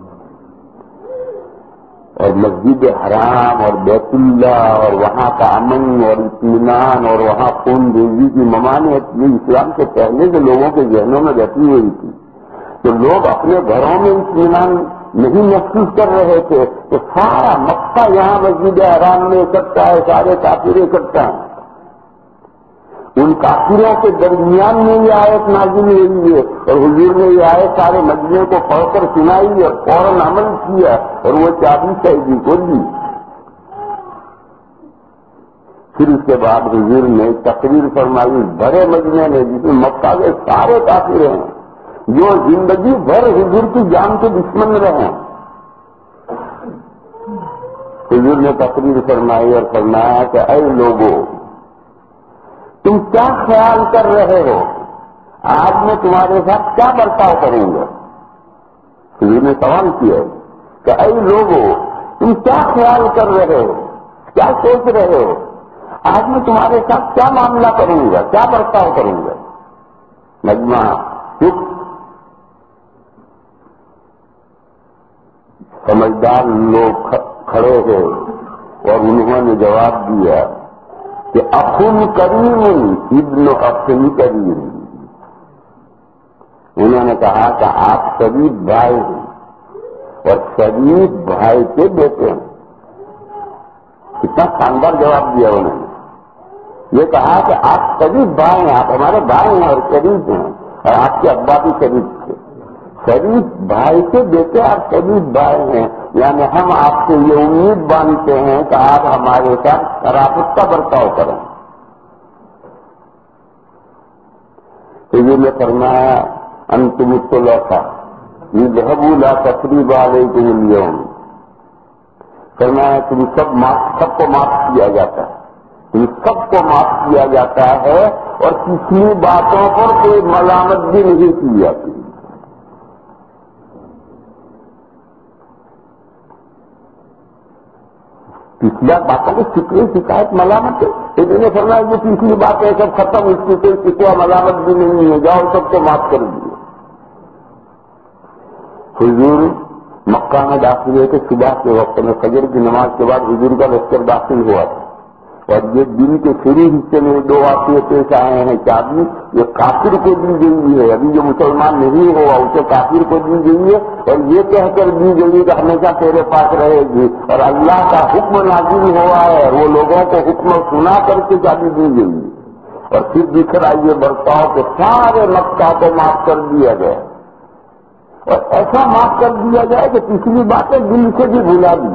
اور مسجد حرام اور بیت اللہ اور وہاں کا امن اور اطمینان اور وہاں خون ریزی کی ممانعت یہ اسلام سے پہلے کے لوگوں کے ذہنوں میں رکھی ہوئی تھی. تو لوگ اپنے گھروں میں اطمینان نہیں محسوس کر رہے تھے تو سارا مکہ یہاں مسجد حرام میں اکٹھا ہے، سارے کافر اکٹھا ہیں. ان کافروں کے درمیان میں یہ آیت نازل ہوئی ہے اور حضور نے یہ آیت سارے مجمع کو پڑھ کر سنائی اور فوراً عمل کیا اور وہ چابی سعیدی کو دی. پھر اس کے بعد حضور نے تقریر فرمائی بڑے مجمع میں جس میں مکہ کے سارے کافر ہیں جو زندگی بھر حضور کی جان کے دشمن رہے. حضور نے تقریر فرمائی اور فرمایا کہ اے لوگوں تم کیا خیال کر رہے ہو آج میں تمہارے ساتھ کیا برتاؤ کروں گا؟ حضور نے سوال کیا کہ اے لوگوں تم کیا خیال کر رہے ہو، کیا سوچ رہے ہو آج میں تمہارے ساتھ کیا معاملہ کروں گا، کیا برتاؤ کروں گا؟ مجمع چپ. سمجھدار لوگ کھڑے ہوئے اور انہوں نے جواب دیا کہ اخن کریم ابن اخن کریم. انہوں نے کہا کہ آپ شریف بھائی ہیں اور شریف بھائی کے بیٹے ہیں. کتنا شاندار جواب دیا انہوں نے. یہ کہا کہ آپ شریف بھائی ہیں، آپ ہمارے بھائی ہیں اور شریف ہیں اور آپ کے ابا بھی شریف تھے. شریف بھائی کے بیٹے آپ شریف بھائی ہیں، یعنی ہم آپ سے یہ امید باندھتے ہیں کہ آپ ہمارے ساتھ شرافت کا برتاؤ کریں. حضور نے فرمایا انتم الثلاثہ اذهبوا لا تثریب علیکم اليوم. فرمایا تم سب سب کو معاف کیا جاتا ہے، تم سب کو معاف کیا جاتا ہے اور پچھلی باتوں پر کوئی ملامت بھی نہیں کی جاتی. پچھلی باتوں کی فکری شکایت ملامت ہے. لیکن نے فرمایا یہ پچھلی باتیں سب ختم، اس کی کوئی شکوا ملامت بھی نہیں ہے، جاؤ سب کو معاف کر دیے. حضور مکہ میں داخل ہوئے تھے صبح کے وقت میں، فجر کی نماز کے بعد حضور کا لشکر داخل ہوا تھا. اور یہ دن کے شروع حصے میں دو واقعے پیش آئے ہیں. چابی یہ کافر کو دی گئی ہے، ابھی جو مسلمان نہیں ہوا اسے کافر کو دی گئی ہے اور یہ کہہ کر دی گئی کہ ہمیشہ تیرے پاس رہے گی. اور اللہ کا حکم نازل ہوا ہے اور وہ لوگوں کو حکم سنا کر کے چابی دی گئی. اور پھر دوسرا یہ برتاؤ کہ سارے مکہ کو معاف کر دیا گیا اور ایسا معاف کر دیا جائے کہ پچھلی باتیں دل سے بھی بھلا دی.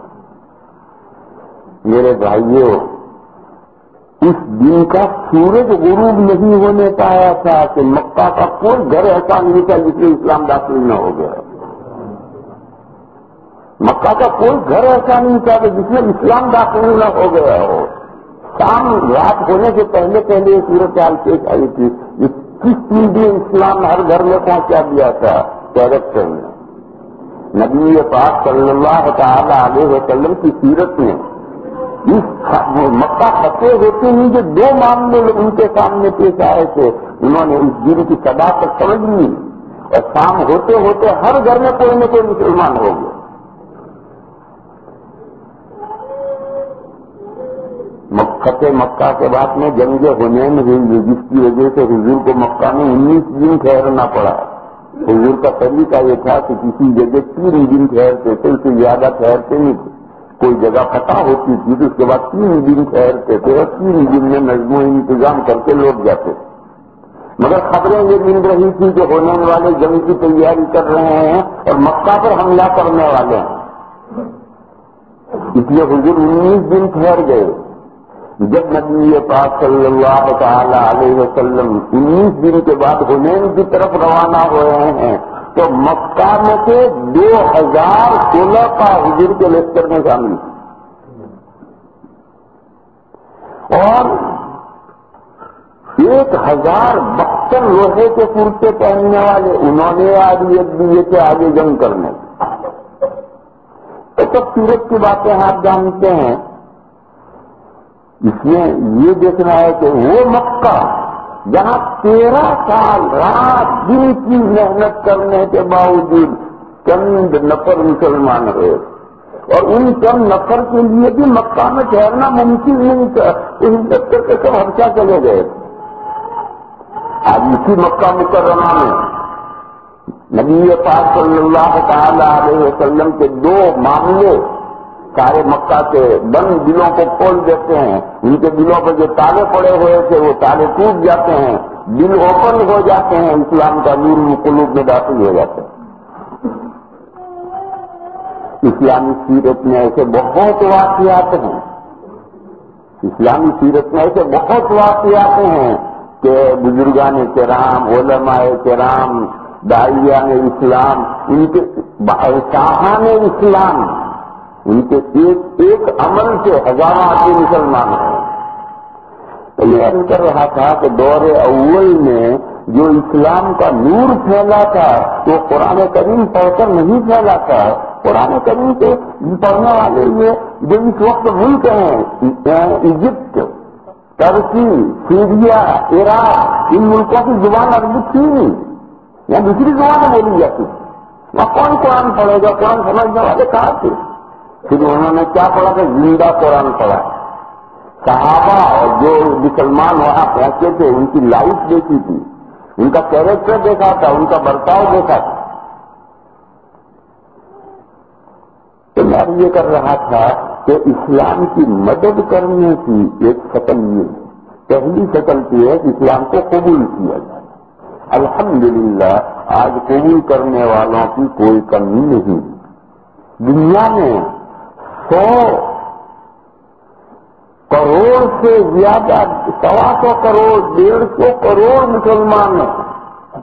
میرے بھائیوں اس دن کا سورج غروب نہیں ہونے پایا تھا کہ مکہ کا کوئی گھر ایسا نہیں تھا جس میں اسلام داخل نہ ہو گیا. مکہ کا کوئی گھر ایسا نہیں تھا کہ جس میں اسلام داخل نہ ہو گیا ہو. شام رات ہونے سے پہلے پہلے یہ صورت حال پیش آئی تھی. کس چیز نے اسلام ہر گھر میں پہنچا دیا تھا؟ کیریکٹر میں. نبی پاک صلی اللہ تعالی علیہ وسلم کی سیرت میں اس مکہ فتح ہوتے ہی جو دو معاملے ان کے سامنے پیش آئے تھے انہوں نے اس دن کی صداقت سمجھ لی اور شام ہوتے ہوتے ہر گھر میں کوئی نہ کوئی مسلمان ہو گیا. فتح مکہ کے بعد میں جنگ حنین ہوئی جس کی وجہ سے حضور کو مکہ میں انیس دن ٹھہرنا پڑا. حضور کا طریقہ یہ تھا کہ کسی جگہ تین دن ٹھہرتے تھے، اس سے زیادہ ٹھہرتے نہیں تھے. کوئی جگہ فتح ہوتی تھی تو اس کے بعد تین دن ٹھہرتے تھے اور تین دن میں نظم و انتظام کر کے لوٹ جاتے تھے. مگر خبریں یہ مل رہی تھی کہ ہونے والے جنگ کی تیاری کر رہے ہیں اور مکہ پر حملہ کرنے والے ہیں. اس لیے حضور انیس دن ٹھہر گئے. جب نبی پاک صلی اللہ تعالی علیہ وسلم انیس دن کے بعد حنین کی طرف روانہ ہو رہے ہیں تو مکہ میں سے دو ہزار سولہ کا حضور کے لشکر میں شامل اور ایک ہزار اکثر لوہے کے کرتے پہننے والے انہوں نے آدمیت دیے تھے آگے جنگ کرنے. تو سب سیرت کی باتیں آپ جانتے ہیں. اس میں یہ دیکھنا ہے کہ وہ مکہ جہاں تیرہ سال رات دن کی محنت کرنے کے باوجود چند نفر مسلمان رہے اور ان چند نفر کے لیے بھی مکہ میں ٹھہرنا ممکن نہیں تھا. ہجرت کر کے سب حبشہ چلے گئے. آج اسی مکہ مکرمہ میں نبی پاک صلی اللہ تعالی علیہ وسلم کے دو معاملے سارے مکہ کے بند دلوں کو کھول دیتے ہیں. ان کے دلوں پر جو تالے پڑے ہوئے تھے وہ تالے ٹوٹ جاتے ہیں, دل اوپن ہو جاتے ہیں, اسلام کا نور قلوب میں داخل ہو جاتا ہے. اسلامی سیرت میں ایسے بہت واقعات ہیں اسلامی سیرت میں ایسے بہت واقعات ہیں کہ بزرگان کرام, علماء کرام, داعیان اسلام, ان کے شاہان اسلام, ان کے ایک ایک عمل سے ہزاروں آدمی مسلمان ہیں. تو یہ عرض کر رہا تھا کہ دور اول میں جو اسلام کا نور پھیلا تھا وہ قرآن کریم پڑھ کر نہیں پھیلا تھا. قرآن کریم کے پڑھنے والے یہ جو اس وقت ملک ہیں ایجپٹ, ترکی, سیریا, عراق, ان ملکوں کی زبان عربی تھی نہیں یا دوسری زبانیں بولی جاتی. وہاں کون قرآن پڑھے گا؟ قرآن سمجھنے والے کہاں تھے؟ پھر انہوں نے کیا پڑھا کہ زندہ قرآن پڑھا. صحابہ اور جو مسلمان وہاں پہنچے تھے ان کی لائف دیکھی تھی, ان کا کیریکٹر دیکھا تھا, ان کا برتاؤ دیکھا تھا. تو میں یہ کر رہا تھا کہ اسلام کی مدد کرنے کی ایک شکل یہ پہلی شکل یہ ہے کہ اسلام کو قبول کیا جائے. الحمدللہ آج قبول کرنے والوں کی کوئی کمی نہیں. دنیا میں سو کروڑ سے زیادہ, سوا سو کروڑ, ڈیڑھ سو کروڑ مسلمان ہیں.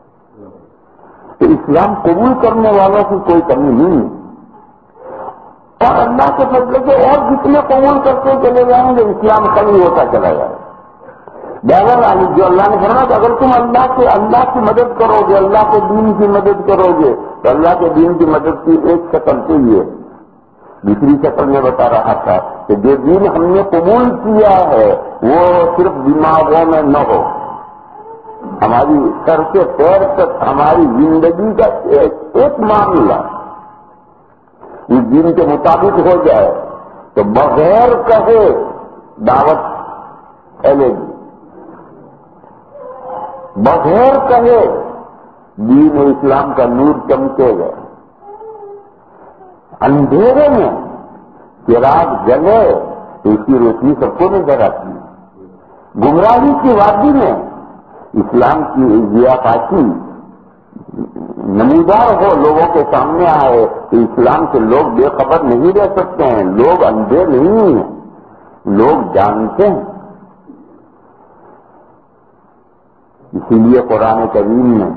تو اسلام قبول کرنے والوں کی کوئی کمی نہیں. اور اللہ کے فضل سے اور جتنے قبول کرتے چلے جائیں گے اسلام کمی ہوتا چلا جائے. بہرحال جو اللہ نے فرمایا کہ اگر تم اللہ کے اللہ کی مدد کرو گے, اللہ کے دین کی مدد کرو گے, تو اللہ کے دین کی مدد کی ایک شکل تو یہ. دوسری شکل میں بتا رہا تھا کہ جو دین ہم نے قبول کیا ہے وہ صرف دماغوں میں نہ ہو, ہماری سر سے پیر تک ہماری زندگی کا ایک ایک معاملہ اس دین کے مطابق ہو جائے تو بغیر کہے دعوت پھیلے گی, بغیر کہے دین اسلام کا نور چمکے گا. اندھیرے میں چراغ جلے تو اس کی روشنی سب کو نظر آتی ہے. گمراہی کی وادی میں اسلام کی ضیا پاکی نمودار ہو, لوگوں کے سامنے آئے تو اسلام سے لوگ بے خبر نہیں رہ سکتے ہیں. لوگ اندھے نہیں ہیں, لوگ جانتے ہیں. اسی لیے قرآن کریم میں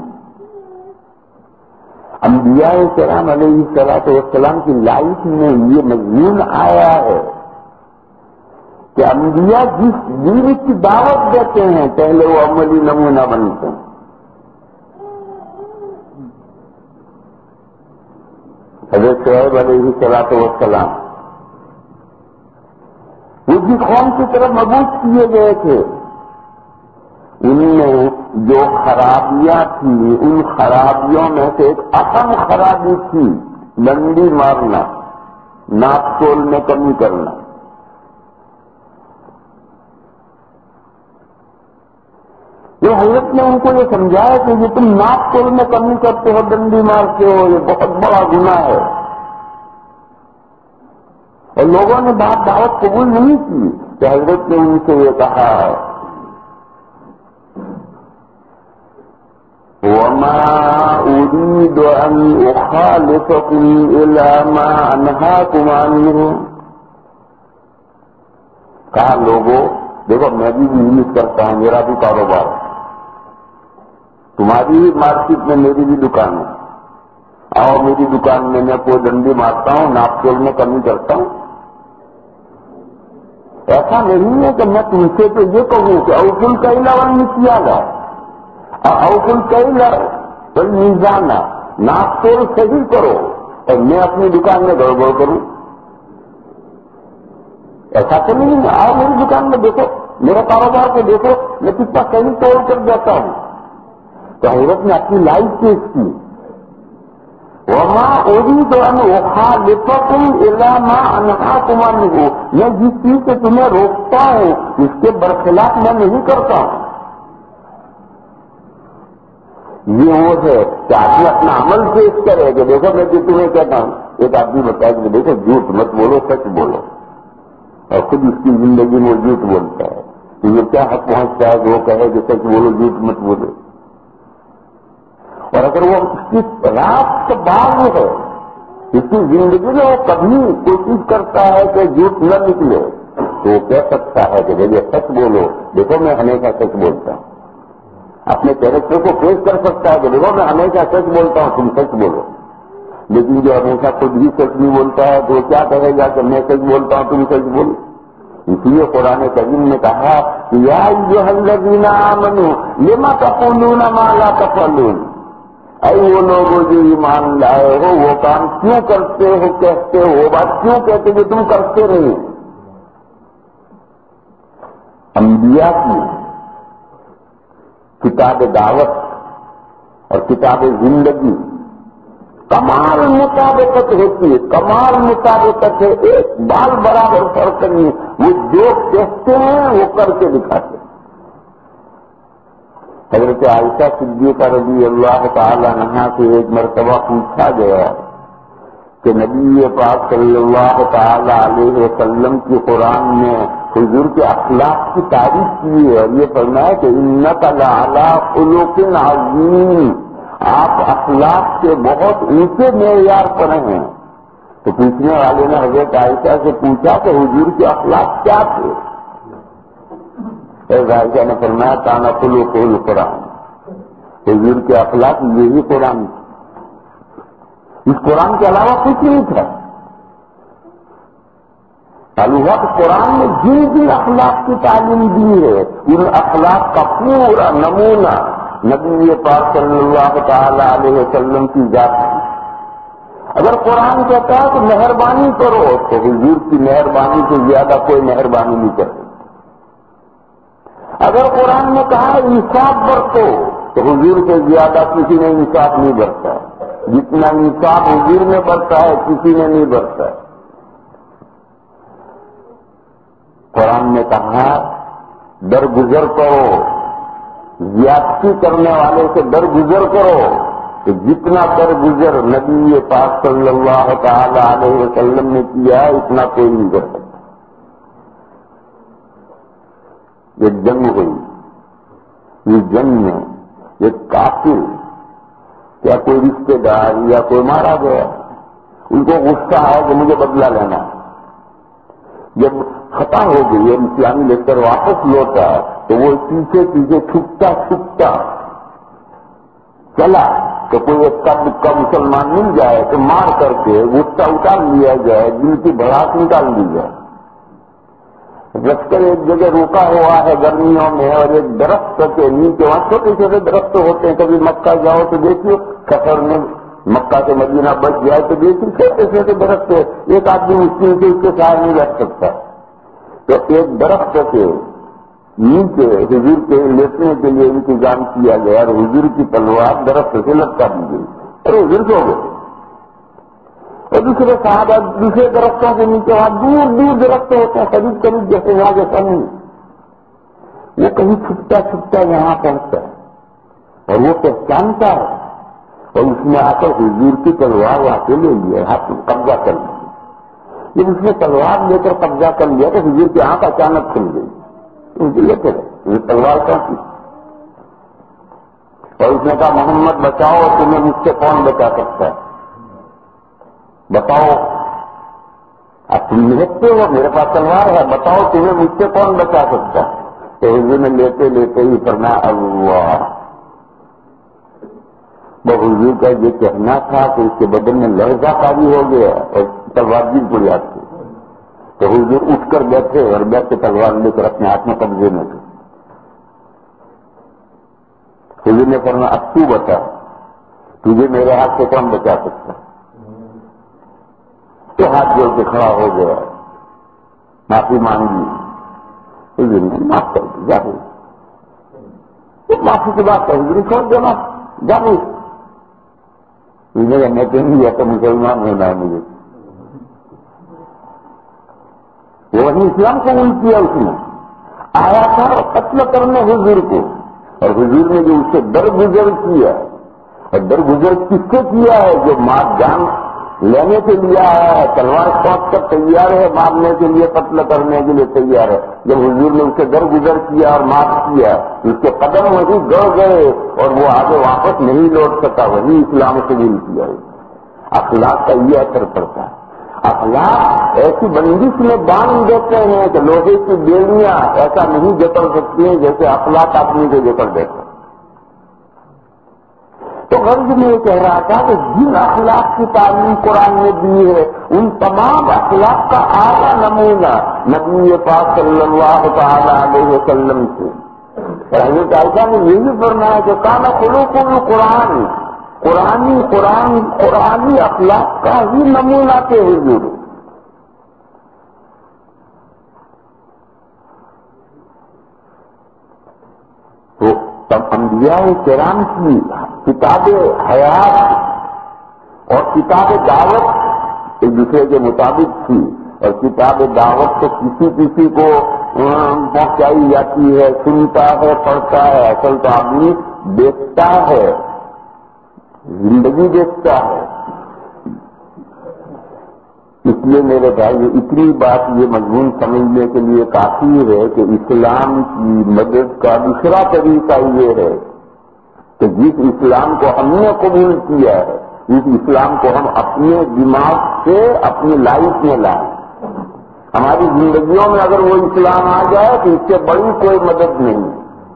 انبیاء کرام علیہ الصلوۃ والسلام کی لائف میں یہ مضمون آیا ہے کہ انبیاء جس دین کی دعوت دیتے ہیں پہلے وہ عملی نمونہ بنتے ہیں. حضرت شعیب علیہ الصلوۃ والسلام وہ جس قوم کی طرف مبعوث کیے گئے تھے ان میں جو خرابیاں تھیں ان خرابیوں میں سے ایک اہم خرابی تھی ڈنڈی مارنا, ناپ تول میں کمی کرنا. یہ حضرت نے ان کو یہ سمجھایا کہ یہ تم ناپ تول میں کمی کرتے ہو, ڈنڈی مارتے ہو, یہ بہت بڑا گناہ ہے. اور لوگوں نے بات دعوت قبول نہیں کی کہ حضرت نے ان سے یہ کہا وَمَا أُرِيدُ أَنْ أُخَالِفَكُمْ إِلَىٰ مَا أَنْهَاكُمْ عَنْهُ. کہا لوگوں دیکھو میں بھی بزنس کرتا ہوں, میرا بھی کاروبار, تمہاری بھی مارکیٹ میں میری بھی دکان ہے, آؤ میری دکان میں میں کوئی ڈنڈی مارتا ہوں, ناپ تول میں کمی کرتا ہوں. ایسا نہیں ہے کہ میں تم سے تو یہ کہوں کہ اوصل کا علاوہ نہیں کیا گا, اوفل کیلا والمیزان، ناپ تول صحیح کرو، اور میں اپنی دکان میں گڑبڑ کروں؟ ایسا تو نہیں ہے. آؤ میری دکان میں دیکھو، میرا کاروبار کو دیکھو، میں کتنا صحیح تول کر جاتا ہوں. تو حضرت نے اپنی لائف پیش کی. وما اريد ان اخالفكم الى ما انهاكم عنه، میں جس چیز سے تمہیں روکتا ہوں اس کے برخلاف میں نہیں کرتا ہوں. یہ وہ ہے کہ آدمی اپنا عمل پیش کرے کہ دیکھو میں جو تمہیں کہتا ہوں. ایک آدمی بتایا کہ دیکھو جھوٹ مت بولو، سچ بولو، اور خود اس کی زندگی میں جھوٹ بولتا ہے. تو یہ کیا حق پہنچتا ہے کہ وہ کہے کہ سچ بولو جھوٹ مت بولو؟ اور اگر وہ اس کی رات سے باہر ہے، اس کی زندگی میں وہ کبھی کوشش کرتا ہے کہ جھوٹ نہ نکلے، تو وہ کہہ سکتا ہے کہ دیکھیے سچ بولو، دیکھو میں ہمیشہ سچ بولتا ہوں. اپنے کیریکٹر کو پیش کر سکتا ہے کہ دیکھو میں ہمیشہ سچ بولتا ہوں، تم سچ بولو. لیکن جو ہمیشہ خود بھی سچ نہیں بولتا ہے تو وہ کیا کہے گا کہ میں سچ بولتا ہوں تم سچ بولو. اس لیے قرآن کریم نے کہا یا ایھا الذین آمنوا لم تقولون ما لا تفعلون، اے وہ لوگ جو ایمان لائے ہو وہ کام کیوں کرتے ہو، کہتے ہو وہ بات کیوں کہتے جو تم کرتے رہے. انبیاء کی کتاب دعوت اور کتاب زندگی کمال مطابقت ہوتی ہے، کمال مطابقت ہے، ایک بال برابر فرق نہیں. وہ جو کہتے ہیں وہ کر کے دکھاتے ہیں. حضرت عائشہ صدیقہ رضی اللہ تعالی عنہا سے ایک مرتبہ پوچھا گیا کہ نبی پاک صلی اللہ تعالی علیہ وسلم کی قرآن میں حضور کے اخلاق کی تعریف کی ہے، اور یہ فرمایا کہ انک لعلی خلق عظیم، آپ اخلاق کے بہت اونچے معیار پر ہیں. تو پوچھنے والے نے حضرت عائشہ سے پوچھا کہ حضور کے اخلاق کیا تھے؟ عائشہ نے فرمایا کانا خلقہ القرآن، حضور کے اخلاق یہی قرآن، اس قرآن کے علاوہ کچھ نہیں تھا. الوقت قرآن میں جن جن اخلاق کی تعلیم دی ہے ان اخلاق کا پورا نمونہ نبی پاک صلی اللہ تعالی علیہ وسلم کی ذات ہے. اگر قرآن کہتا ہے کہ مہربانی کرو تو حضور کی مہربانی سے زیادہ کوئی مہربانی نہیں کر سکتا. اگر قرآن نے کہا انصاف برتو تو حضور سے زیادہ کسی نے انصاف نہیں برتا. جتنا انصاف حضور میں برتا ہے کسی نے نہیں برتا. قرآن نے کہا درگزر کرو، زیادتی کرنے والے سے درگزر کرو، کہ جتنا درگزر نبی پاک صلی اللہ تعالی علیہ وسلم نے کیا اتنا کوئی نہیں کر سکتا. یہ جنگ ہوئی، اس جنگ میں ایک کافر یا کوئی رشتے دار یا کوئی مارا گیا، ان کو غصہ ہے کہ مجھے بدلہ لینا. جب فتح ہو گئی ہے، اسلامی لشکر واپس لوٹا تو وہ پیچھے پیچھے چھپتا چھپتا چلا کہ کوئی ایک کا مسلمان مل جائے تو مار کر کے غصہ اتار لیا جائے، جن کی بھڑاس نکال لی جائے. لشکر ایک جگہ روکا ہوا ہے گرمیوں میں، اور ایک درخت کے نیچے، وہاں چھوٹے چھوٹے درخت ہوتے ہیں، کبھی مکہ جاؤ تو دیکھیے سفر میں مکہ سے مدینہ بچ جائے تو دیکھیے چھوٹے چھوٹے درخت ہے، ایک آدمی مشکل سے اس کے ساتھ نہیں بیٹھ سکتا. تو ایک درخت کے نیچے حضور کے لیٹنے کے لیے انتظام کیا گیا، اور حضور کی تلوار درخت سے لٹکا دی گئی اور حضور سو گئے. اور دوسرے صحابہ دوسرے درختوں کے نیچے، وہاں دور دور درخت ہوتے ہیں قریب قریب جیسے یہاں جیسا نہیں، وہ کہیں چھپتا چھپتا یہاں پہنچتا ہے اور وہ پہچانتا ہے، اور اس نے آ کر حضور کی تلوار وہاں سے لے لیا، ہاتھ میں قبضہ کر لیا. جب اس نے تلوار لے کر قبضہ کر لیا تو حضور کی آنکھ اچانک کھل گئی. اسے لیتے رہے یہ تلوار کہاں، اور اس نے کہا محمد بچاؤ، تمہیں مجھ سے کون بچا سکتا ہے؟ بتاؤ، اب تم لکھتے ہو میرے پاس تلوار ہے، بتاؤ تمہیں مجھ سے کون بچا سکتا ہے؟ تو حضور نے لیتے لیتے ہی فرمایا اللہ. وہ حضور کا یہ کہنا تھا کہ اس کے بدن میں لرزہ قابو ہو گیا اور تلوار گر پڑی آپ کو. تو حضور اٹھ کر بیٹھے اور بیٹھ کے تلوار لے کر اپنے ہاتھ میں قبضے میں تھے. حضور نے فرمایا اب تو بتا، تجھے میرے ہاتھ سے کون بچا سکتا؟ تو ہاتھ جوڑ کے کھڑا ہو گیا، معافی مانگی، حضور نے معاف کر دی، جا معافی کی بات ہے، حضور چھوڑ دینا، جا میں تو نہیں گیا تو مسلمان ہونا ہے مجھے. وہ وہی اسلام قبول کیا، اس نے آیا تھا قتل کرنے حضور کو، اور حضور نے جو اس سے درگزر کیا، اور درگزر کس سے کیا ہے؟ جو مار جان لینے کے لیے آیا ہے، تلوار کھینچ کر تیار ہے، مارنے کے لیے، قتل کرنے کے لیے تیار ہے. جب حضور نے اسے درگزر کیا اور معاف کیا، اس کے قدم وہی گڑ گئے اور وہ آگے واپس نہیں لوٹ سکا، وہی اسلام قبول کیا. اخلاق کا یہ اثر پڑتا ہے. اخلاق ایسی بندش میں باندھ دیتے ہیں کہ لوہے کی بیڑیاں ایسا نہیں جکڑ سکتی ہیں جیسے اخلاق آدمی کو جکڑ دیتے ہیں. تو غرض میں یہ کہہ رہا تھا کہ جن اخلاق کی تعلیم قرآن نے دی ہے، ان تمام اخلاق کا اعلیٰ نمونہ نبی پاک صلی اللہ تعالی علیہ وسلم سے. حضرت عائشہ نے یہ بھی فرمایا کہ کانا خلق القرآن، قرآنی قرآن قرآنی اخلاق کا ہی نمونہ کے حضور. تو تب انبیاء کرام کی کتاب حیات اور کتاب دعوت ایک دوسرے کے مطابق تھی، اور کتاب دعوت تو کسی کسی کو پہنچائی جاتی ہے، سنتا ہے، پڑھتا ہے. اصل تو آدمی دیکھتا ہے، زندگی دیکھتا ہے. اس لیے میرے بھائی اتنی بات یہ مضمون سمجھنے کے لیے کافی ہے کہ اسلام کی مدد کا دوسرا طریقہ یہ ہے کہ جس اسلام کو ہم نے قبول کیا ہے، اس اسلام کو ہم اپنے دماغ سے اپنی لائف میں لائیں. ہماری زندگیوں میں اگر وہ اسلام آ جائے تو اس سے بڑی کوئی مدد نہیں.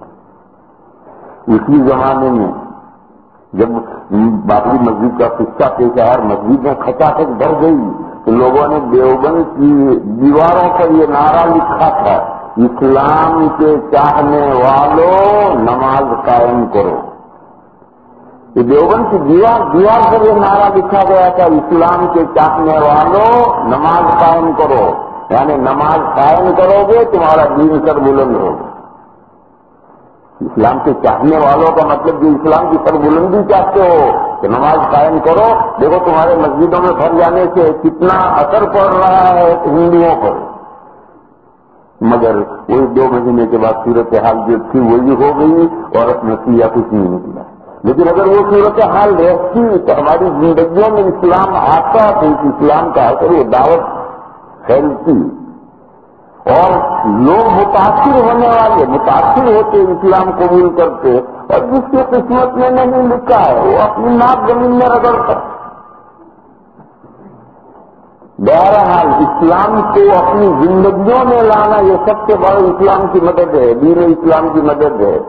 اسی زمانے میں جب بابری مسجد کا قصہ پیش آیا، مسجد میں کھچاکھچ بھر گئی، تو لوگوں نے دیوبند کی دیواروں پر یہ نعرہ لکھا تھا، اسلام کے چاہنے والوں نماز قائم کرو. یہ دیوبند کی دیوار دیوار پر یہ نعرہ لکھا گیا تھا، اسلام کے چاہنے والوں نماز قائم کرو. یعنی نماز قائم کرو گے تمہارا دین سر بلند ہوگا. اسلام کے چاہنے والوں کا مطلب جو اسلام کی سر بلندی چاہتے ہو تو نماز قائم کرو. دیکھو تمہارے مسجدوں میں بھر جانے سے کتنا اثر پڑ رہا ہے ہندوؤں پر. مگر وہی دو مہینے کے بعد صورتحال جو تھی وہی ہو گئی اور نتیجہ کچھ نہیں نکلا. لیکن اگر وہ صورتحال رہتی تو ہماری زندگیوں میں اسلام آتا تو اس اسلام کا اثر وہ دعوت پھیلتی اور لوگ متاثر ہونے والے متاثر ہوتے، اسلام قبول کرتے. اور جس کی قسمت میں نہیں لکھا ہے وہ اپنی ناک زمین میں رگڑتا. بہرحال اسلام کو اپنی زندگیوں میں لانا یہ سب سے بڑا اسلام کی مدد ہے، دین اسلام کی مدد ہے.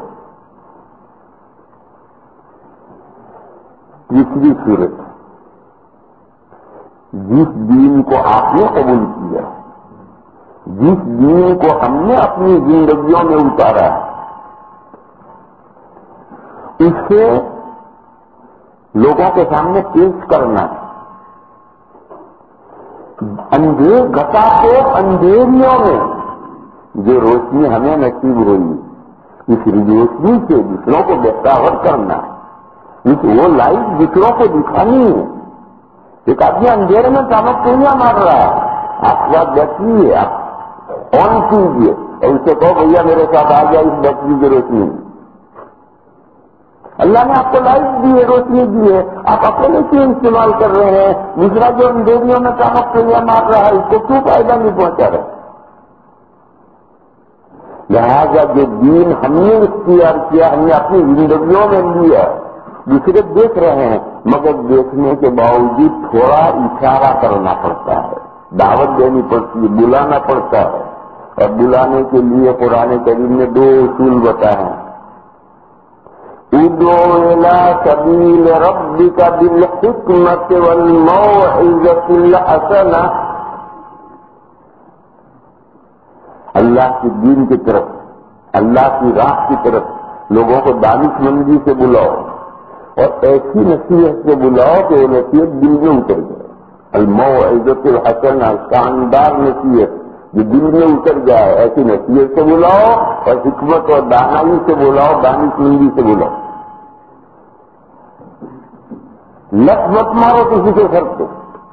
تیسری صورت، جس دین کو آپ نے قبول کیا، جس دین کو ہم نے اپنی زندگیوں میں اتارا، اسے لوگوں کے سامنے پیش کرنا. اندھیر گھٹا کو اندھیریوں میں جو روشنی ہمیں نصیب ہوئی، اس روشنی سے دوسروں کو بہتر کرنا، اس وہ لائٹ دوسروں کو دکھانی ہے. ایک آدمی اندھیرے میں چمک پولیاں مار رہا ہے، آپ کے بعد بیٹری ہے، آپ آن کیجیے اور اس سے کہو بھیا میرے ساتھ آ جائے اس بیٹری کی روشنی. اللہ نے آپ کو لائٹ دی ہے، روشنی دی ہے، آپ اپنے کیوں استعمال کر رہے ہیں؟ دوسرا جو اندھیریوں میں چمک پولیاں مار رہا ہے اس کو کیوں فائدہ نہیں پہنچا رہے؟ لہٰذا جو دین ہم نے اختیار کیا، ہم نے اپنی زندگیوں میں لیا، دوسرے دیکھ رہے ہیں مگر دیکھنے کے باوجود تھوڑا اشارہ کرنا پڑتا ہے، دعوت دینی پڑتی ہے، بلانا پڑتا ہے. اور بلانے کے لیے قرآن کریم نے دو اصول بتائے ہیں. ادعو الی سبیل ربک بالحکمۃ والموعظۃ الحسنہ. اللہ کی دین کی طرف، اللہ کی راہ کی طرف لوگوں کو دانش مندی سے بلاؤ اور ایسی نصیحت سے بلاؤ کہ وہ نصیحت دل میں اتر جائے. الموعظۃ الحسنہ، شاندار نصیحت جو دل میں اتر جائے، ایسی نصیحت سے بلاؤ اور حکمت اور دانائی سے بلاؤ، دانش مندی سے بلاؤ. لت مت مارو کسی کے سر پہ.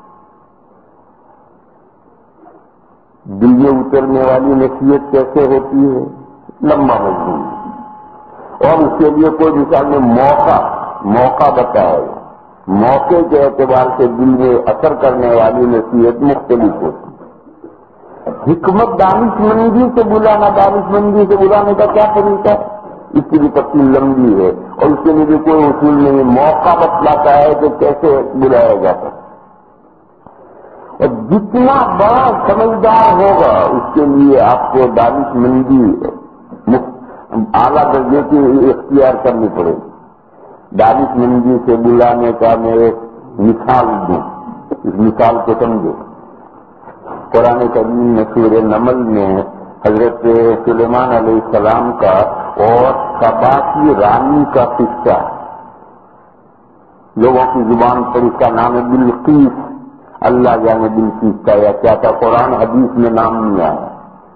دل میں اترنے والی نصیحت کیسے ہوتی ہے؟ لمبا مضمون، اور اس کے لیے کوئی مثال میں موقع موقع بتایا. موقع کے اعتبار سے دل میں اثر کرنے والی نصیحت مختلف ہوتی ہے. حکمت دانش مندی سے بلانا، دانش مندی سے بلانے کا کیا طریقہ ہے؟ اس کی بھی تفصیل لمبی ہے اور اس کے لیے بھی کوئی اصول نہیں. موقع بتلاتا ہے کہ کیسے بلایا جاتا ہے. اور جتنا بڑا سمجھدار ہوگا اس کے لیے آپ کو دانش مندی اعلیٰ درجے کی اختیار کرنی پڑے گی. دانش مندی سے بلانے کا میں ایک مثال دوں، اس مثال کو سمجھو. قرآن کریم میں سورہ نمل میں حضرت سلیمان علیہ السلام کا اور سبا کی رانی کا قصہ، لوگوں کی زبان پر اس کا نام ہے بلقیس. اللہ جانے بلقیس کا یا کیا تھا، قرآن حدیث میں نام نہیں آیا.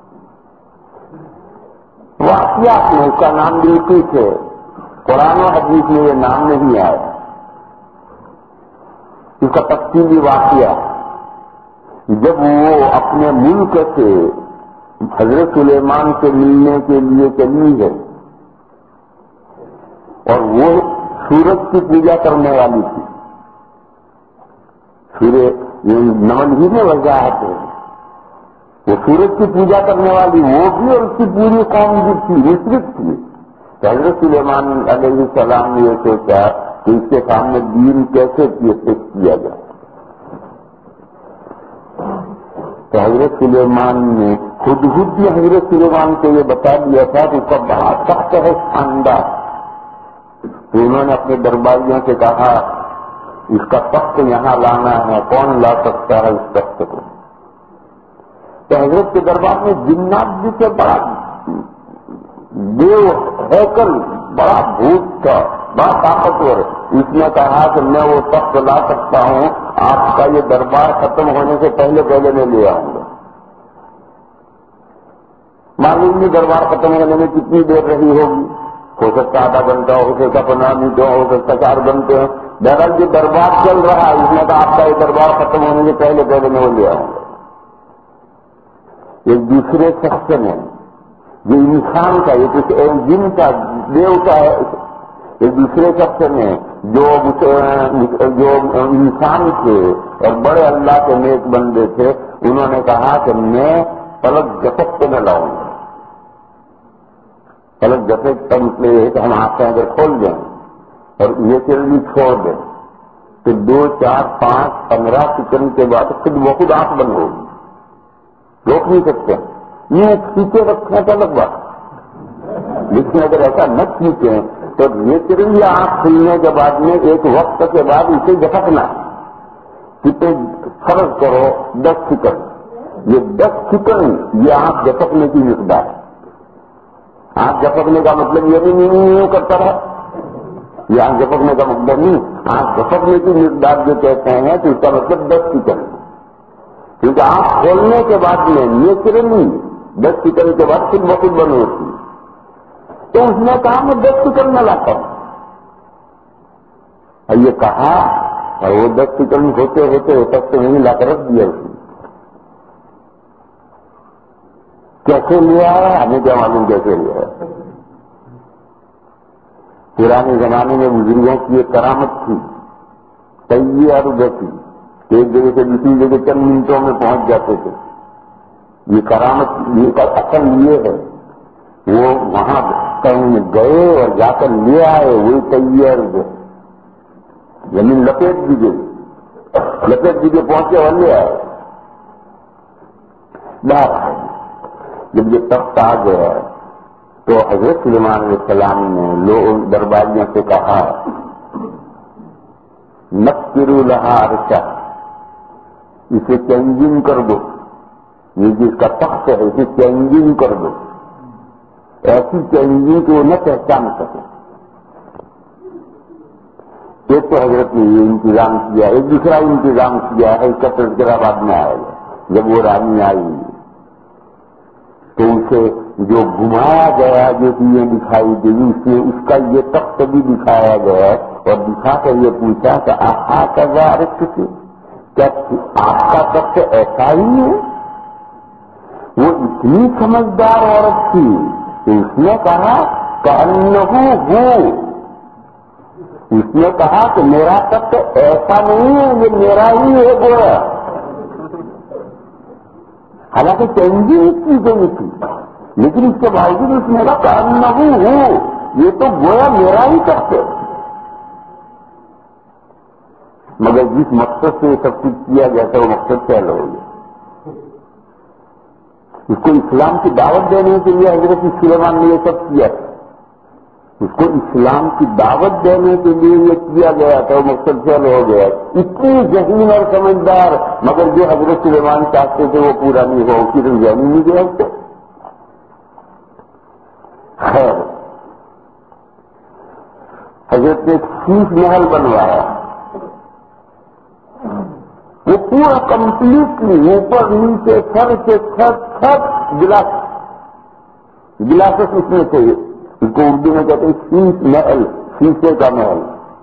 واقعات میں اس کا نام بلقیس ہے، قرآن و حدیث میں یہ نام نہیں آیا. اس کا تفصیلی واقعہ جب وہ اپنے ملک سے حضرت سلیمان سے ملنے کے لیے چلی ہے اور وہ سورج کی پوجا کرنے والی تھی. سورج نمل ہی میں وضاحت ہے، وہ سورج کی پوجا کرنے والی وہ بھی اور اس کی پوری قوم بھی تھی، مشرک تھی. تو حضرت سلیمان علیہ السلام نے یہ سوچا کہ اس کے سامنے دین کیسے پیش کیا جائے. تو حضرت سلیمان نے خود خود نے حضرت سلیمان کو یہ بتا دیا تھا کہ اس کا بڑا تخت ہے شاندار. تو انہوں نے اپنے درباریوں سے کہا اس کا تخت یہاں لانا ہے، کون لا سکتا ہے اس تخت کو؟ تو حضرت کے دربار میں جنات جی سے بڑا دیو ہیکل، بڑا بھوت تھا، بڑا طاقتور. اس نے کہا کہ میں وہ تخت لا سکتا ہوں، آپ کا یہ دربار ختم ہونے سے پہلے پہلے میں لے آؤں گا. معلوم نہیں دربار ختم ہونے میں کتنی دیر رہی ہوگی، ہو سکتا آدھا گھنٹہ، ہو سکتا پندرہ منٹ، ہو سکتا چار گھنٹے. بہرحال یہ دربار چل رہا ہے، اس نے کہا آپ کا یہ دربار ختم ہونے سے پہلے پہلے میں وہ لے آؤں گا. ایک دوسرے شخص نے، یہ انسان کا، یہ کچھ جن کا دیو کا ہے، ایک دوسرے شخص نے جو جو انسان تھے اور بڑے اللہ کے نیک بندے تھے، انہوں نے کہا کہ میں پلک جھپک کے نہ لاؤں گا. پلک جھپک کا مطلب یہ ہے کہ ہم آنکھیں اگر کھول دیں اور یہ چلنی چھوڑ دیں تو دو چار پانچ پندرہ سیکنڈ کے بعد خود بخود آنکھ بند ہوگی، روک نہیں سکتے. یہ کھینچے رکھنے کا الگ بات، لیکن اگر ایسا نہ کھینچیں تو نیچرلی آنکھ کھلنے کے بعد میں ایک وقت کے بعد اسے جھپکنا. کتنے فرض کرو دس سیکنڈ، یہ دس سیکنڈ یہ آنکھ جھپکنے کی مقدار ہے. آنکھ جھپکنے کا مطلب یہ بھی نہیں کرتا رہا، یہ آنکھ جھپکنے کا مطلب نہیں. آنکھ جھپکنے کی مقدار جو کہتے ہیں تو اس کا مطلب دس سیکنڈ، کیونکہ آنکھ کھولنے کے بعد میں نیچرلی دس سیکنڈ کے بعد خود بخود بند ہوتی ہے. تو اس نے کہا میں دس سیکنڈ میں لاتا ہوں. اور یہ کہا اور وہ دس سیکنڈ ہوتے ہوتے ہو تک تو نہیں لا کر رکھ دیا. اس نے کیسے لیا ہے ہمیں کیا معلوم کیسے لیا ہے. پرانے زمانے میں بزرگوں کی ایک کرامت تھی، تیار گتی، ایک جگہ سے دوسری جگہ چند منٹوں میں پہنچ جاتے تھے. یہ کرامت یہ اصل یہ ہے، وہ وہاں کہیں گئے اور جا کر لے آئے، وہی تیار زمین لپیٹ دیجیے، لپیٹ دیجیے پہنچے اور لے آئے. باہر جب یہ تخت آ گیا تو حضرت سلیمان علیہ السلام نے لوگ درباریوں سے کہا نقروا لها عرشا، اسے چینجنگ کر دو، یہ جس کا تخت ہے اسے چینجنگ کر دو. ایسی چینجنگ کہ وہ نہ پہچان سکے. ایک تو حضرت نے یہ انتظام کیا، ایک دوسرا انتظام کیا ہے، اس کا تذکرہ بعد میں آئے گا. جب وہ رانی آئی تو اسے جو گھمایا گیا، جو چیزیں دکھائی گئی، اس میں اس کا یہ تخت بھی دکھایا گیا اور دکھا کر یہ پوچھا کہ آپ کا عرق سے کیا آپ کا تخت ایسا ہی ہے؟ وہ اتنی سمجھدار عورت تھی کہ اس نے کہا کہ انہو ہو، اس نے کہا کہ میرا تخت ایسا نہیں ہے، یہ میرا ہی ہے گویا. حالانکہ چینجنگ اس چیزیں نہیں تھی، لیکن اس کے باوجود اس نے کہا کہ انہو ہو، یہ تو گویا میرا ہی تخت ہے. مگر جس مقصد سے یہ سب کچھ کیا گیا تھا وہ مقصد کیا ہو گیا؟ اس کو اسلام کی دعوت دینے کے لیے حضرت سلیمان نے یہ سب کیا تھا. اس کو اسلام کی دعوت دینے کے لیے یہ کیا گیا تھا، وہ مقصد فعل ہو گیا. اتنی ذہین اور سمجھدار، مگر جو حضرت سلیمان چاہتے تھے وہ پورا نہیں ہوا، اس کی تو ذہن نہیں گیا اس سے. خیر، حضرت نے شیش محل بنوایا. وہ پورا کمپلیٹلی اوپر نیچے سر سے چھت چھت گلاس گلاسس اس میں تھے. اس کو اردو میں کہتے ہیں شیش محل، شیشے کا محل.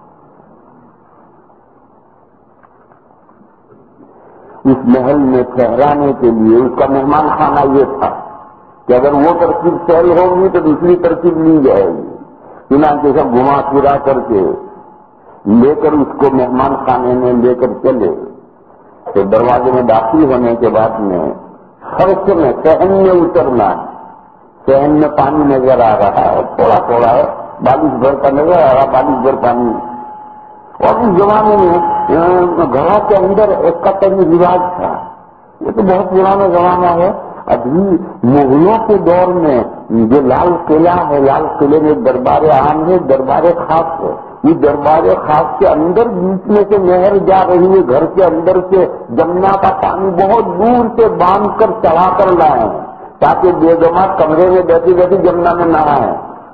اس محل میں ٹھہرانے کے لیے اس کا مہمان خانہ یہ تھا کہ اگر وہ ترکیب فیل ہوگی تو دوسری ترکیب لی جائے گی. چنانچہ سب گھما پھرا کر کے لے کر اس کو مہمان خانے میں لے کر چلے. تو دروازے میں داخل ہونے کے بعد میں فرش میں صحن میں اترنا، صحن میں پانی نظر آ رہا ہے، تھوڑا تھوڑا ہے، بالش بھر کا نظر آ رہا، بالش بھر پانی. اور اس زمانے میں گھروں کے اندر ایک کا طریق رواج تھا. یہ تو بہت پرانا زمانہ ہے. ابھی مغلوں کے دور میں جو لال قلعہ ہے، لال قلعے میں دربار عام ہے، دربار خاص ہے. یہ دربار خاص کے اندر بیچ میں سے نہر جا رہی ہے، گھر کے اندر سے جمنا کا پانی بہت دور سے باندھ کر چڑھا کر لائے ہیں تاکہ بیگمات کمرے میں بیٹھی بیٹھی جمنا میں نہائیں.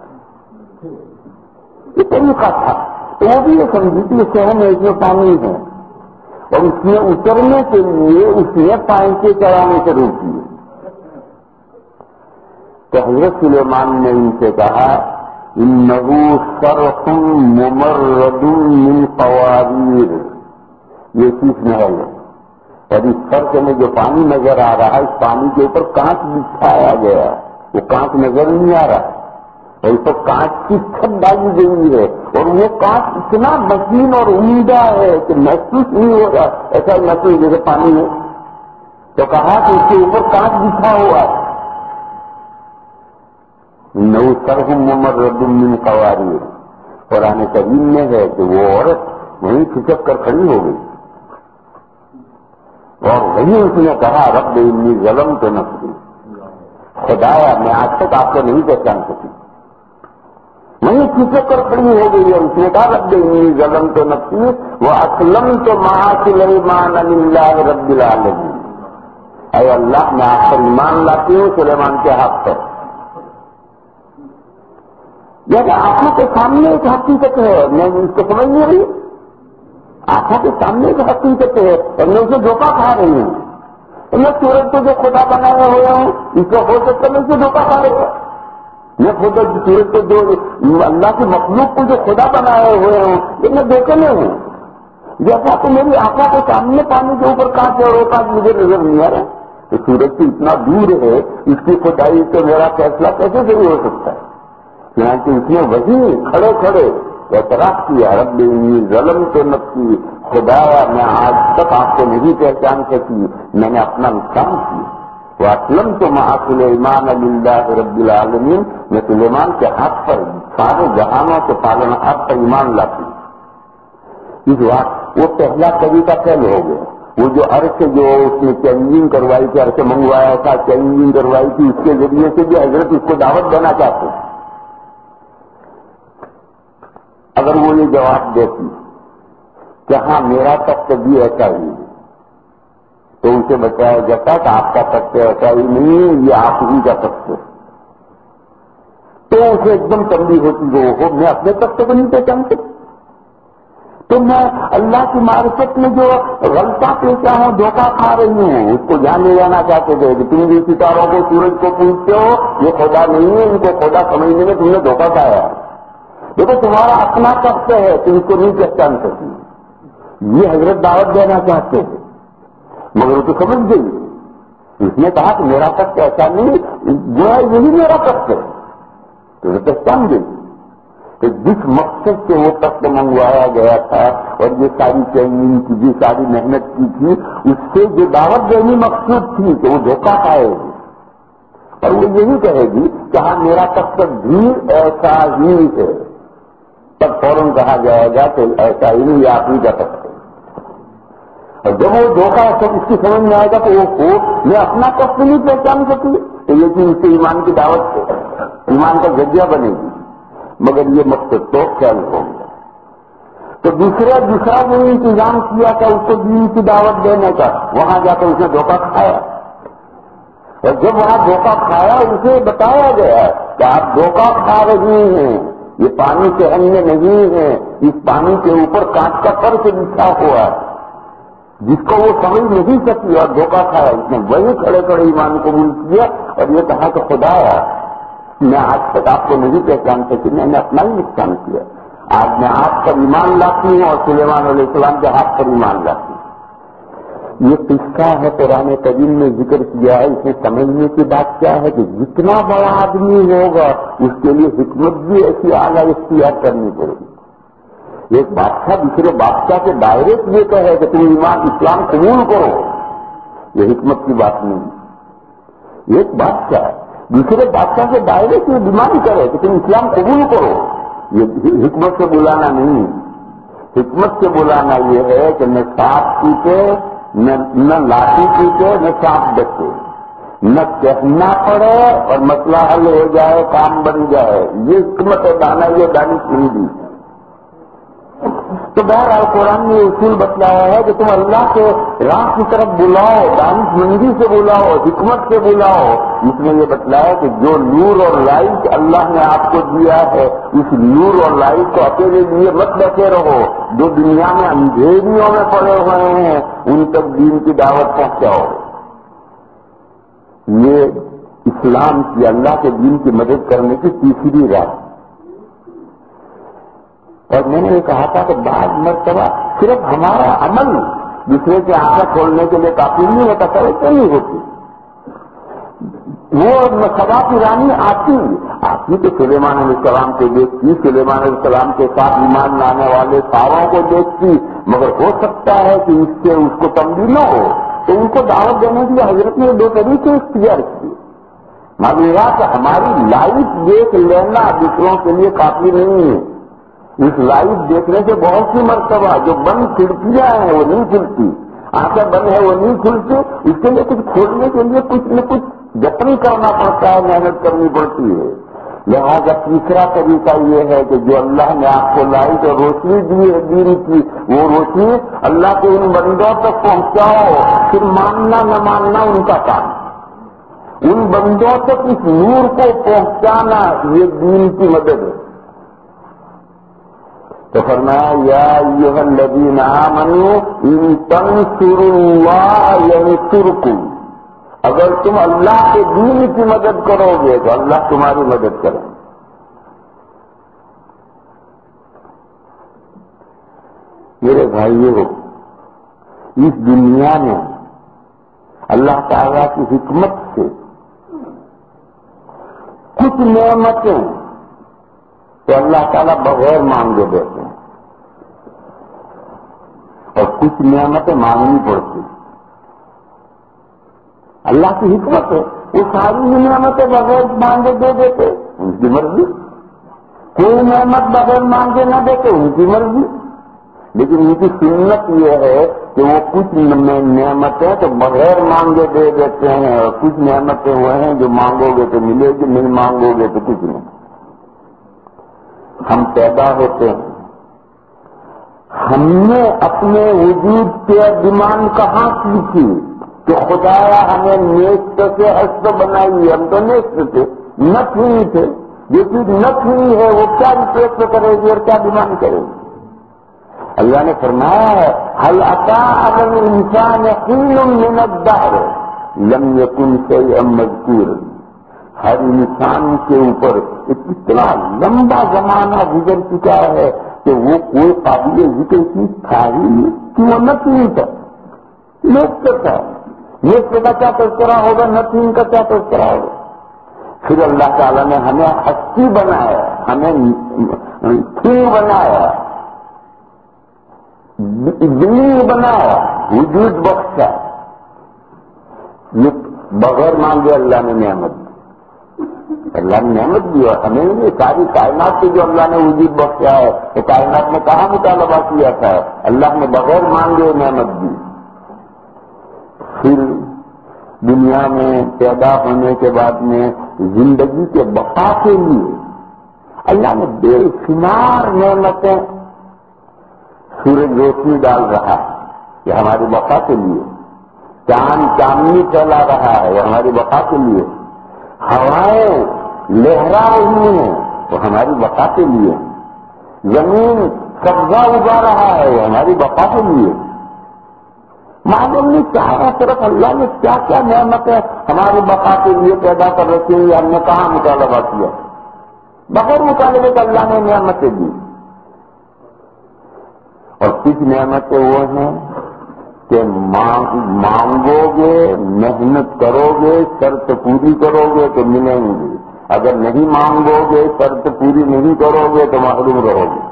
یہ طریقہ تھا. تو وہ بھی یہ سمجھی کہ شہر میں اس میں پانی ہے اور اس میں اترنے کے لیے اس نے پائپیں چڑھانے سے روکی. تو حضرت سلیمان نے ان سے کہا انہو صرح ممرد من قواریر، یہ شیش محل ہے اور اس فرق میں جو پانی نظر آ رہا ہے اس پانی کے اوپر کانچ بچھایا گیا. وہ کانچ نظر نہیں آ رہا اور اس پر کانچ کی چھت ڈالی گئی ہے اور وہ کانچ اتنا مشین اور عمدہ ہے کہ محسوس نہیں ہو رہا ایسا محسوس جیسے پانی ہے. تو کہا کہ اس کے اوپر کانچ بچھا ہوا ہے. نو سرہم ممرد من قواریر. قرآن کریم میں ہے کہ وہ عورت وہیں کھسک کر کھڑی ہو گئی اور وہی اس نے کہا رب انی ظلمت نفسی، خدایا میں آج تک آپ کو نہیں پہچان سکی. وہیں کھسک کر کھڑی ہو گئی اور اس نے کہا رب انی ظلمت نفسی واسلمت مع سلیمان للہ رب العالمین. اے اللہ میں آپ پر ایمان لاتی ہوں سلیمان کے ہاتھ پر. جیسے آنکھوں کے سامنے ایک حقیقت ہے، میں اس کو سمجھ نہیں رہی. آنکھوں کے سامنے ایک حقیقت ہے اور میں اسے دھوکہ کھا رہی ہوں. میں سورج کو جو خدا بنائے ہوئے ہوں اس کو ہو سکتا ہے میں اسے دھوکہ کھا رہی ہوں. میں خدا سورج کو جو اللہ کی مخلوق کو جو خدا بنائے ہوئے ہوں یہ میں دھوکے میں ہوں. جیسا کہ میری آنکھوں کے سامنے پانی کے اوپر کانچ اور روکا مجھے نظر نہیں آ رہا. تو سورج سے اتنا دور ہے، اس کی خدائی سے میرا فیصلہ کیسے ضرور ہو سکتا ہے؟ چنانچہ اس نے وہی کھڑے کھڑے اعتراف کیا رب انی ظلمت نفسی، خدایا میں آج تک آپ کو نہیں پہچان سکی، میں نے اپنا نقصان کیا. واسلمت مع سلیمان للہ رب العالمین، میں سلیمان کے ہاتھ پر سارے جہانوں کے پالنہار پر ایمان لاتی. اس وقت وہ پہلا طریقہ فیل ہو گیا. وہ جو عرش جو اس نے چینجنگ کروائی تھی، عرش منگوایا تھا، چینجنگ کروائی تھی، اس کے ذریعے سے بھی حضرت اس کو دعوت دینا چاہتے ہیں. اگر وہ یہ جواب دیتی کہ ہاں میرا تخت بھی ایسا ہی ہے تو اسے بتایا جاتا کہ آپ کا تخت ایسا ہی نہیں ہے، یہ آپ ہی کا تخت ہے. تو اسے ایک دم تنبیہ ہوتی وہ ہو میں اپنے تک کو نہیں پہچان سکتی، تو میں اللہ کی معرفت میں جو غلطہ پیشہ ہوں، دھوکہ کھا رہی ہوں، اس کو جان لے جانا چاہتے تھے کہ تم بھی ستاروں کو سورج کو پوچھتے ہو، یہ خدا نہیں ہے، ان کو خدا سمجھنے میں تم نے دھوکہ کھایا۔ دیکھو تمہارا اپنا تخت ہے، تم اس کو نہیں پہچان سکتی۔ یہ حضرت دعوت دینا چاہتے ہیں مگر وہ تو سمجھ گئی، اس نے کہا کہ میرا تخت ایسا نہیں، جو ہے یہی میرا تخت ہے، تو وہ پہچان گئی کہ جس مقصد سے وہ تخت منگوایا گیا تھا اور یہ ساری ٹریننگ کی جو ساری محنت کی تھی، اس سے جو دعوت دینی مقصود تھی کہ وہ دھوکہ کھائے گی اور وہ یہی کہے گی کہ ہاں میرا تخت بھی ایسا ہی ہے، تب فوراً کہا جائے گا کہ ایسا ہی نہیں، آپ ہی کا تخت ہے۔ اور جب وہ دھوکہ سب اس کی سمجھ میں آئے گا تو وہ کو میں اپنا تخت نہیں پہچان سکتی، تو یہ چیز اس سے ایمان کی دعوت سے ایمان کا ذریعہ بنے گی، مگر یہ مقصد تو خیال ہو گیا۔ تو دوسرا دوسرا جو انتظام کیا تھا اس کو دین کی دعوت دینے کا، وہاں جا کر اس نے دھوکہ کھایا، اور جب وہاں دھوکہ کھایا اسے بتایا گیا کہ آپ دھوکہ کھا رہی ہیں، یہ پانی سے ہم میں نہیں ہے، اس پانی کے اوپر کانچ کا فرش بچھا ہوا ہے، جس کو وہ سمجھ نہیں سکی اور دھوکہ کھایا۔ اس نے وہی کھڑے کھڑے ایمان قبول کیا اور یہ کہا کہ خدایا میں آج تک آپ کو نہیں پہچان سکی، میں نے اپنا ہی نقصان کیا، آج میں آپ پر ایمان لاتی ہوں اور سلیمان علیہ السلام کے ہاتھ پر ایمان لاتی ہوں۔ یہ قصہ ہے قرآن کریم میں ذکر کیا ہے، اس میں سمجھنے کی بات کیا ہے کہ جتنا بڑا آدمی ہوگا اس کے لیے حکمت بھی ایسی اعلیٰ اختیار کرنی پڑے گی۔ ایک بادشاہ دوسرے بادشاہ کے ڈائریکٹ یہ کہے کہ تم ایمان اسلام قبول کرو، یہ حکمت کی بات نہیں۔ ایک بادشاہ دوسرے بادشاہ سے ڈائریکٹ یہ ڈیمانڈ کرے کہ تم اسلام قبول کرو، یہ حکمت سے بلانا نہیں۔ حکمت سے بلانا یہ ہے کہ نہ سانپ پیٹے، نہ لاٹھی پیٹے، نہ سانپ ڈسے، نہ کہنا پڑے اور مسئلہ حل ہو جائے، کام بن جائے، یہ حکمت ہے، دانا یہ دانش نہیں دی۔ تو بہرحال قرآن نے اصول بتلایا ہے کہ تم اللہ کے راہ کی طرف بلاؤ، دانش مندی سے بلاؤ، حکمت سے بلاؤ۔ اس میں یہ بتلایا کہ جو نور اور لائٹ اللہ نے آپ کو دیا ہے، اس نور اور لائٹ کو اکیلے لیے مت بیٹھے رہو، جو دنیا میں اندھیریوں میں پڑے ہوئے ہیں ان تک دین کی دعوت پہنچاؤ۔ یہ اسلام کی اللہ کے دین کی مدد کرنے کی تیسری راہ۔ اور میں نے یہ کہا تھا کہ بعض مرتبہ صرف ہمارا عمل دوسرے کی آنکھیں کھولنے کے لیے کافی نہیں ہوتا، توجہ نہیں ہوتی۔ وہ سبا کی رانی آتی آتی تو سلیمان علیہ السلام کو دیکھتی، سلیمان علیہ السلام کے ساتھ ایمان لانے والے ساروں کو دیکھتی، مگر ہو سکتا ہے کہ اس سے اس کو تنبیہ نہ ہو، تو ان کو دعوت دینے کے لیے حضرت نے دو طریقے اختیار کیے۔ معلوم کہ ہماری لائف دیکھ لینا دوسروں کے لیے کافی نہیں ہے، اس لائٹ دیکھنے سے بہت سی مرتبہ جو بند کھڑکیاں ہیں وہ نہیں کھلتی، آنکھیں بند ہے وہ نہیں کھلتی، اس کے لیے کچھ کھولنے کے لیے کچھ نہ کچھ جتن کرنا پڑتا ہے، محنت کرنی پڑتی ہے۔ لہذا تیسرا طریقہ یہ ہے کہ جو اللہ نے آپ کو لائٹ اور روشنی دی ہے دین کی، وہ روشنی اللہ کے ان بندوں تک پہنچاؤ، پھر ماننا نہ ماننا ان کا کام، ان بندوں تک اس نور کو پہنچانا یہ دین کی مدد ہے۔ تو فرمایا یا ایھا الذین آمنوا ان تنصروا اللہ ینصرکم، اگر تم اللہ کے دین کی مدد کرو گے تو اللہ تمہاری مدد کرے۔ میرے بھائیو، اس دنیا میں اللہ تعالیٰ کی حکمت سے کچھ نعمتیں تو اللہ تعالیٰ بغیر مانگے دیتے ہیں اور کچھ نعمتیں مانگنی پڑتی۔ اللہ کی حکمت ہے، وہ ساری نعمتیں بغیر مانگے دے دیتے، ان کی مرضی۔ کوئی نعمت بغیر مانگے نہ دیتے، ان کی مرضی۔ لیکن ان کی سنت یہ ہے کہ وہ کچھ نعمتیں تو بغیر مانگے دے دیتے ہیں اور کچھ نعمتیں وہ ہیں جو مانگو گے تو ملے گی، نہیں مانگو گے تو کچھ نہیں۔ ہم پیدا ہوتے ہیں، ہم نے اپنے وجود سے ڈیمانڈ کہاں کی تھی کہ خدایا ہمیں نیست سے ہست بنائی، ہم تو نیست تھے، نت ہی تھے، جو چیز نفی ہے وہ کیا ریپلیس کرے گی اور کیا ڈیمانڈ کرے گی؟ اللہ نے فرمایا ہے هل اتى على الانسان حين من الدهر لم يكن شيئا مذكورا. ہر انسان کے اوپر اتنا لمبا زمانہ گزر چکا ہے کہ وہ کوئی قابل ذکر چیز تھا ہی نہیں کہ وہ نفی تھا. لوگ تھا یہ کا کیا تذکرہ ہوگا، نفی کا کیا تذکرہ ہوگا. پھر اللہ تعالیٰ نے ہمیں ہستی بنایا، ہمیں تھنگ بنایا، دلی بنایا، وجود بخشا. یہ بغیر مانگے اللہ نے نعمت دی. اللہ نے نعمت دی اور ہمیں یہ ساری کائنات سے جو اللہ نے وجود بخشا ہے تو کائنات میں کہاں مطالبہ کیا تھا؟ اللہ نے بغیر مانگے نعمت دی. پھر دنیا میں پیدا ہونے کے بعد میں زندگی کے بقا کے لیے اللہ نے بے شمار نعمتیں. سورج روشنی ڈال رہا ہے یہ ہماری بقا کے لیے، چاند چاندنی پھیلا رہا ہے یہ ہماری بقا کے لیے، ہوائیں لہرا رہی ہیں وہ ہماری بقا کے لیے، زمین سبزہ اگا رہا ہے یہ ہماری بقا کے لیے. معلوم نہیں چاروں طرف اللہ نے کیا کیا نعمتیں ہماری بقا کے لیے پیدا کر رکھی ہیں. ہم نے کہاں مطالبہ کیا؟ بغیر مطالبے کا اللہ نے نعمتیں دی. اور کچھ نعمتیں وہ ہیں کہ مانگو گے، محنت کرو گے، شرط پوری کرو گے تو ملیں گے. اگر نہیں مانگو گے، شرط پوری نہیں کرو گے تو محروم رہو گے.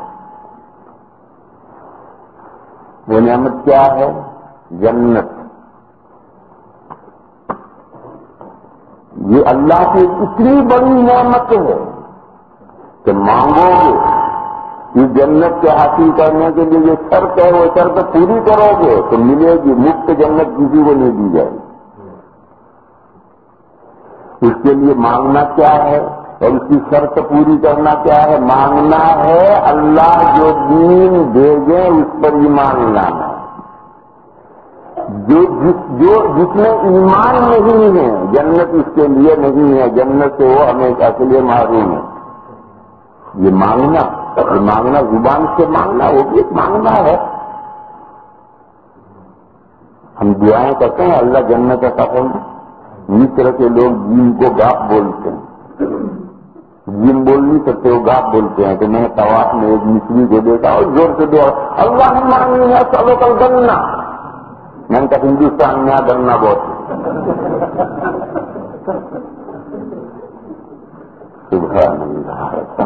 وہ نعمت کیا ہے؟ جنت. یہ اللہ کی اتنی بڑی نعمت ہے کہ مانگو گے یہ جنت کے حاصل کرنے کے لیے جو شرط ہے وہ شرط پوری کرو گے تو ملے گی. مفت جنت کسی کو نہیں دی جائے. اس کے لیے مانگنا کیا ہے اور اس کی شرط پوری کرنا کیا ہے؟ مانگنا ہے اللہ جو دین بھیجے اس پر ایمان لانا. جو جس جو جس میں ایمان نہیں ہے جنت اس کے لیے نہیں ہے، جنت سے وہ ہمیشہ کے لیے محروم ہے. یہ مانگنا یہ مانگنا زبان سے مانگنا وہ بھی ایک مانگنا ہے. ہم دعائیں کرتے ہیں اللہ جنت عطا فرما. مصر کے لوگ جیم کو گاپ بولتے ہیں. جیم بول نہیں سکتے وہ گاپ بولتے ہیں. تو میں نے طواف میں ایک مصری کو دیکھا اور زور سے دعا اللہ نے مانگنی ہے چلو کل گننا. میں نے کہا ہندوستان میں گننا بہت سبحان اللہ.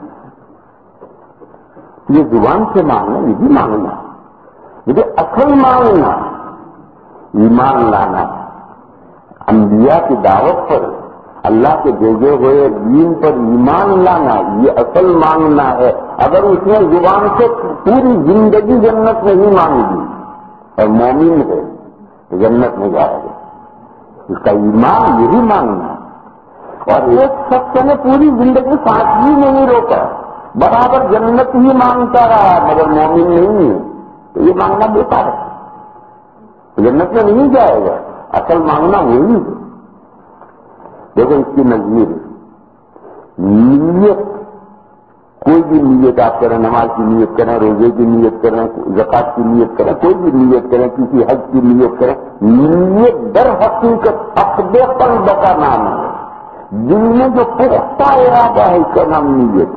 یہ زبان سے مانگنا یہ بھی مانگنا، لیکن اصل مانگنا ایمان لانا. انبیاء کی دعوت پر اللہ کے بھیجے ہوئے دین پر ایمان لانا یہ اصل مانگنا ہے. اگر اس نے زبان سے پوری زندگی جنت نہیں مانگی اور مومن ہے تو جنت میں جائے گا. اس کا ایمان یہی مانگنا ہے. اور ایک شخص نے پوری زندگی سانس بھی نہیں روکا، برابر جنت ہی مانگتا رہا مگر مومن نہیں ہے تو یہ مانگنا بیکار ہے، جنت میں نہیں جائے گا. اصل مانگنا وہی ہے. دیکھو اس کی نظیر نیت، کوئی بھی نیت آپ کریں، نماز کی نیت کریں، روزے کی نیت کریں، زکات کی نیت کریں، کوئی بھی نیت کریں، کسی حج کی نیت کریں، نیت در حقیقت عقد قلب کا نام ہے. دل میں جو پختہ ارادہ ہے اس کا نام نیت.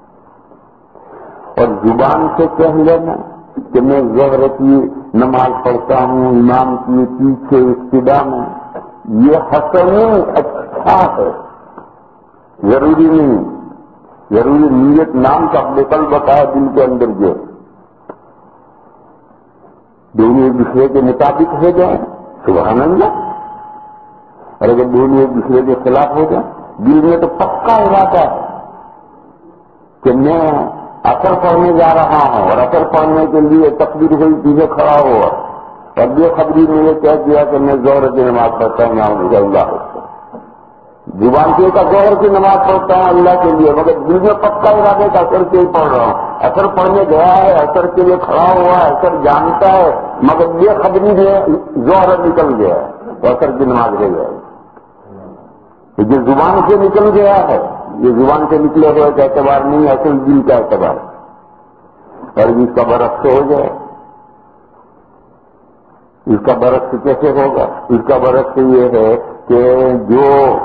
اور زبان سے کہہ لینا کہ میں ظہر کی نماز پڑھتا ہوں امام کی پیچھے ابتدا میں، یہ حسن اچھا ہے، ضروری نہیں. ضروری نیت نام کا قلب بتایا دل کے اندر جو دونوں ایک دوسرے کے مطابق ہو جائیں سبحان اللہ. اور اگر دونوں ایک دوسرے کے خلاف ہو جائیں دل میں تو پکا ارادہ ہے کہ میں اثر پڑھنے جا رہا ہوں اور اثر پڑھنے کے لیے تقدیر ہوئی پیچھے کھڑا ہوا اور بے خبری میں یہ کہہ دیا کہ میں ظہر کی نماز پڑھتا ہوں نعوذ اللہ. زبان سے کا ظہر کی نماز پڑھتا ہوں اللہ کے لیے مگر دل میں پکا ارادے کا اثر کے لیے پڑھ رہا ہوں. اثر پڑھنے گیا ہے، اثر کے لیے کھڑا ہوا ہے، اثر جانتا ہے مگر بے خبری میں ظہر نکل گیا ہے تو اثر کی نماز رہ جائے گی. جو زبان سے نکل گیا ہے یہ زبان سے نکلے ہوئے کا اعتبار نہیں ہے، اصل دل کا اعتبار ہے۔ اور اس کا برعکس ہو جائے، اس کا برعکس کیسے ہوگا؟ اس کا برعکس یہ ہے کہ جو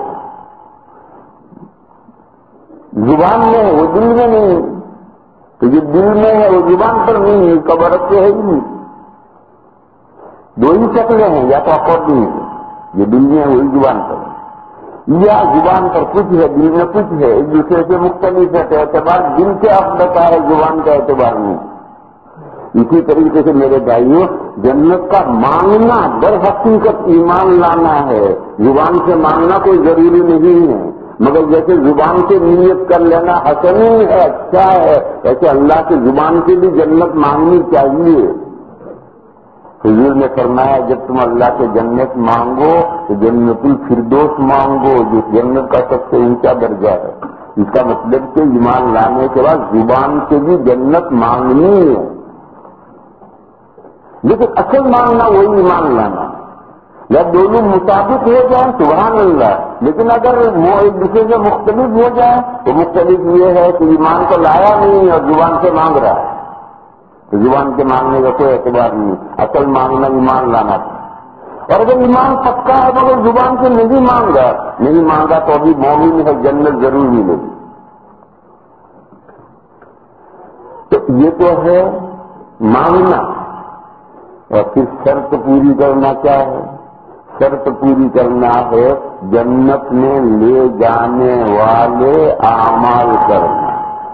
زبان میں ہے وہ دل میں نہیں، تو جو دل میں ہے وہ زبان پر نہیں، اس کا برعکس ہے ہی نہیں۔ دو ہی شکلیں ہیں، یا تو اکارڈنگ ہے، یہ دل میں ہے وہی زبان پر ہے، یا زبان پر کچھ ہے دل میں کچھ ہے، ایک دوسرے سے مختلف ہے، تو اعتبار دل سے اپنا کا ہے، زبان کا اعتبار نہیں۔ اسی طریقے سے میرے بھائیوں، جنت کا مانگنا در حقیقت ایمان لانا ہے، زبان سے مانگنا کوئی ضروری نہیں ہے، مگر جیسے زبان سے نیت کر لینا حسن ہے، اچھا ہے، ایسے اللہ کی زبان سے بھی جنت مانگنی چاہیے۔ حضور نے فرمایا جب تم اللہ سے جنت مانگو تو جنت الفردوس مانگو، جو جنت کا سب سے اونچا درجہ ہے۔ اس کا مطلب کہ ایمان لانے کے بعد زبان سے بھی جنت مانگنی ہے، لیکن اصل مانگنا وہی ایمان لانا۔ جب دونوں مطابق ہو جائیں سبحان اللہ، لیکن اگر وہ ایک دوسرے سے مختلف ہو جائیں تو مختلف یہ ہے کہ ایمان کو لایا نہیں اور زبان سے مانگ رہا ہے، تو زبان کے مانگنے کا کوئی اعتبار نہیں، اصل مانگنا ایمان لانا تھا۔ اور اگر ایمان پکا ہے تو اگر زبان سے نہیں مانگا نہیں مانگا تو ابھی مومن ہے، جنت ضرور ملے گی۔ تو یہ تو ہے مانگنا، اور پھر شرط پوری کرنا کیا ہے؟ شرط پوری کرنا ہے جنت میں لے جانے والے اعمال کرنا۔